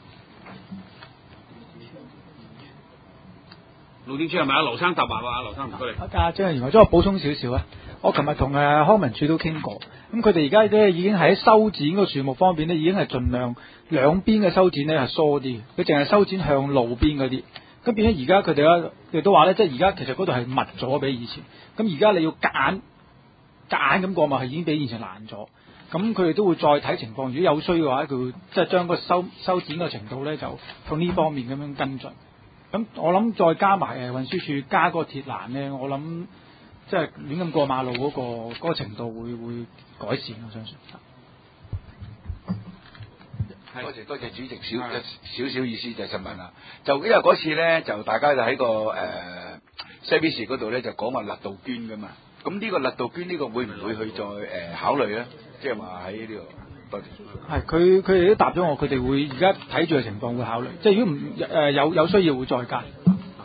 Speaker 1: 路政署係咪阿劉生答話啊？劉生唔該你。
Speaker 18: 阿張員，我將我補充少少啊。我琴日同誒康文署都傾過，咁佢哋而家咧已經喺修剪個樹木方面咧，已經係盡量兩邊嘅修剪咧係疏啲，佢淨係修剪向路邊嗰啲。咁變咗而家佢哋咧，佢哋都話咧，即係而家其實嗰度係密咗比以前。咁而家你要夾硬夾硬咁過嘛，係已經比以前難咗。咁佢哋都會再睇情況，如果有需要嘅話，佢會即係將個修修剪嘅程度咧，就向呢方面咁樣跟進。咁我諗再加埋誒運輸署加嗰個鐵欄咧，我諗。即係亂咁過馬路嗰、嗰個嗰個程度會會改善，我相信。
Speaker 13: 多謝多謝主席，少少少意思就係詢問啦。就因為嗰次咧，就大家就喺個誒、呃、西比士嗰度咧，就講話辣杜鵑噶嘛。咁呢個辣杜鵑呢個會唔會去再誒、呃、考慮咧？即係話喺呢度。多謝。
Speaker 18: 係佢佢哋都答咗我，佢哋會而家睇住嘅情況會考慮。即係如果唔誒有有需要會再加。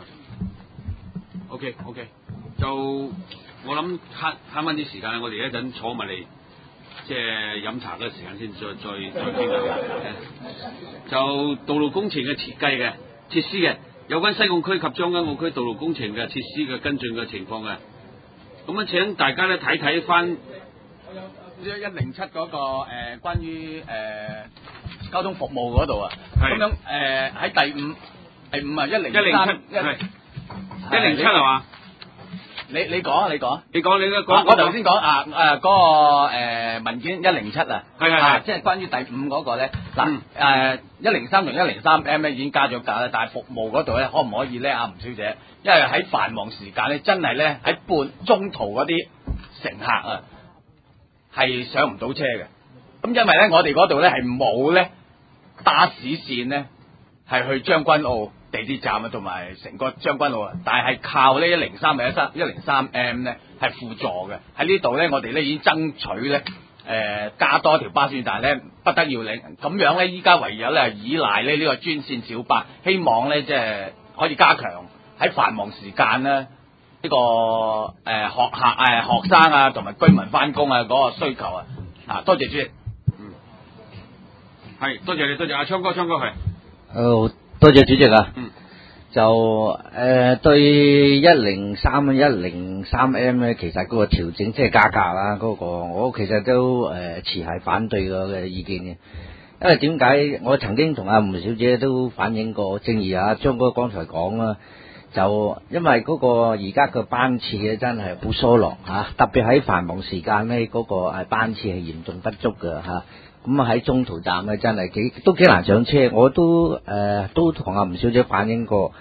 Speaker 1: OK OK。就我諗慳慳翻啲時間，我哋一陣坐埋嚟，即係飲茶嘅時間先，再再再傾下。就道路工程嘅設計嘅設施嘅，有關西貢區及將軍澳區道路工程嘅設施嘅跟進嘅情況嘅。咁啊，請大家咧睇睇翻
Speaker 19: 一零七嗰個誒、呃、關於誒、呃、交通服務嗰度啊，咁樣誒喺第五第五啊一零一零七一
Speaker 1: 一零七係嘛？
Speaker 19: 你你講啊，你講，
Speaker 1: 你講你嘅講、
Speaker 19: 啊，我頭先講啊誒嗰、呃那個誒、呃、文件一零七啊，
Speaker 1: 係係係，
Speaker 19: 即係關於第五嗰個咧，嗱誒一零三同一零三 M 咧已經加咗價啦，但係服務嗰度咧可唔可以咧啊吳小姐？因為喺繁忙時間咧，真係咧喺半中途嗰啲乘客啊係上唔到車嘅，咁因為咧我哋嗰度咧係冇咧巴士線咧係去將軍澳地鐵站啊，同埋成個將軍澳啊，但係靠呢一零三咪一三一零三 M 咧係輔助嘅。喺呢度咧，我哋咧已經爭取咧誒、呃、加多條巴士，但係咧不得要領。咁樣咧，依家唯有咧依賴咧呢個專線小巴，希望咧即係可以加強喺繁忙時間咧呢、這個誒、呃、學客誒、呃、學生啊同埋居民翻工啊嗰個需求啊。啊，多謝主席。
Speaker 1: 嗯，係多謝你，多謝阿昌哥，昌哥係。
Speaker 20: 好。多謝主席啊，
Speaker 1: 嗯、
Speaker 20: 就誒、呃、對一零三一零三 M 咧，其實嗰個調整即係加價啦，嗰、嗰個我其實都誒持係反對嘅意見嘅，因為點解我曾經同阿吳小姐都反映過，正如阿張哥剛才講啦，就因為嗰個而家嘅班次咧真係好疏落嚇，特別喺繁忙時間咧嗰個誒班次係嚴重不足嘅嚇。咁啊喺中途站咧真係幾都幾難上車，我都誒、呃、都同阿吳小姐反映過，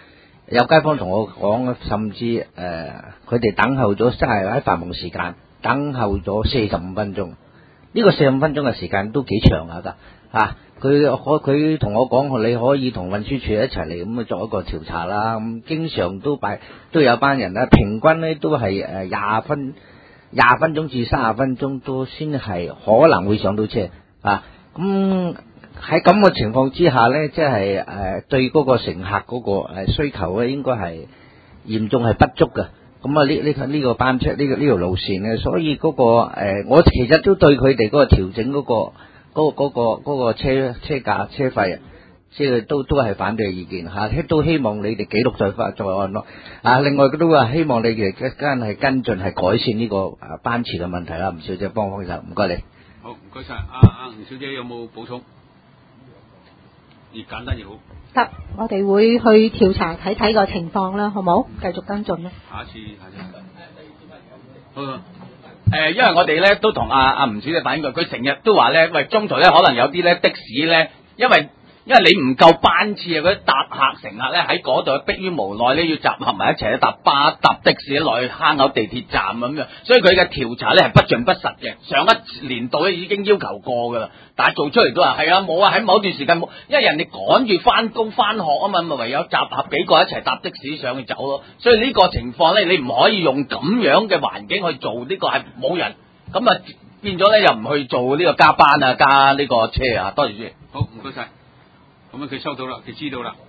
Speaker 20: 有街坊同我講，甚至誒佢哋等候咗，真係喺繁忙時間等候咗四十五分鐘。呢、這個四十五分鐘嘅時間都幾長下㗎嚇。佢可佢同我講，你可以同運輸署一齊嚟咁啊作一個調查啦。咁經常都擺都有班人咧，平均咧都係誒廿分廿分鐘至三十分鐘都先係可能會上到車啊。咁喺咁嘅情況之下咧，即係誒對嗰個乘客嗰個誒需求咧，應該係嚴重係不足嘅。咁啊呢呢呢個班車呢、這個呢條、這個、路線咧，所以嗰、那個誒、呃，我其實都對佢哋嗰個調整嗰、那個嗰、那個嗰、那個嗰、那個車車價車費啊，即係都都係反對意見嚇，都希望你哋記錄在法在案咯。啊，另外都話希望你哋一間係跟進係改善呢個誒班次嘅問題啦。吳小姐幫幫手，唔該你。
Speaker 1: 好，唔該晒。阿阿吳小姐有冇補充？越簡單越好。
Speaker 2: 得，我哋會去調查睇睇個情況啦，好冇？繼續跟進啦。
Speaker 1: 下一次，下次。好啊。
Speaker 19: 誒，因為我哋咧都同阿阿吳小姐反映過，佢成日都話咧，喂，中途咧可能有啲咧的士咧，因為因為你唔夠班次啊，嗰啲搭客乘客咧喺嗰度迫於無奈咧，要集合埋一齊搭巴搭的士落去坑口地鐵站咁樣，所以佢嘅調查咧係不盡不實嘅。上一年度咧已經要求過噶啦，但係做出嚟都話係啊冇啊，喺某段時間冇，因為人哋趕住翻工翻學啊嘛，咪唯有集合幾個一齊搭的士上去走咯。所以呢個情況咧，你唔可以用咁樣嘅環境去做呢、呢個係冇人，咁啊變咗咧又唔去做呢個加班啊加呢個車啊，多謝主席。
Speaker 1: 好，唔該晒。咁啊，佢收到啦，佢知道啦。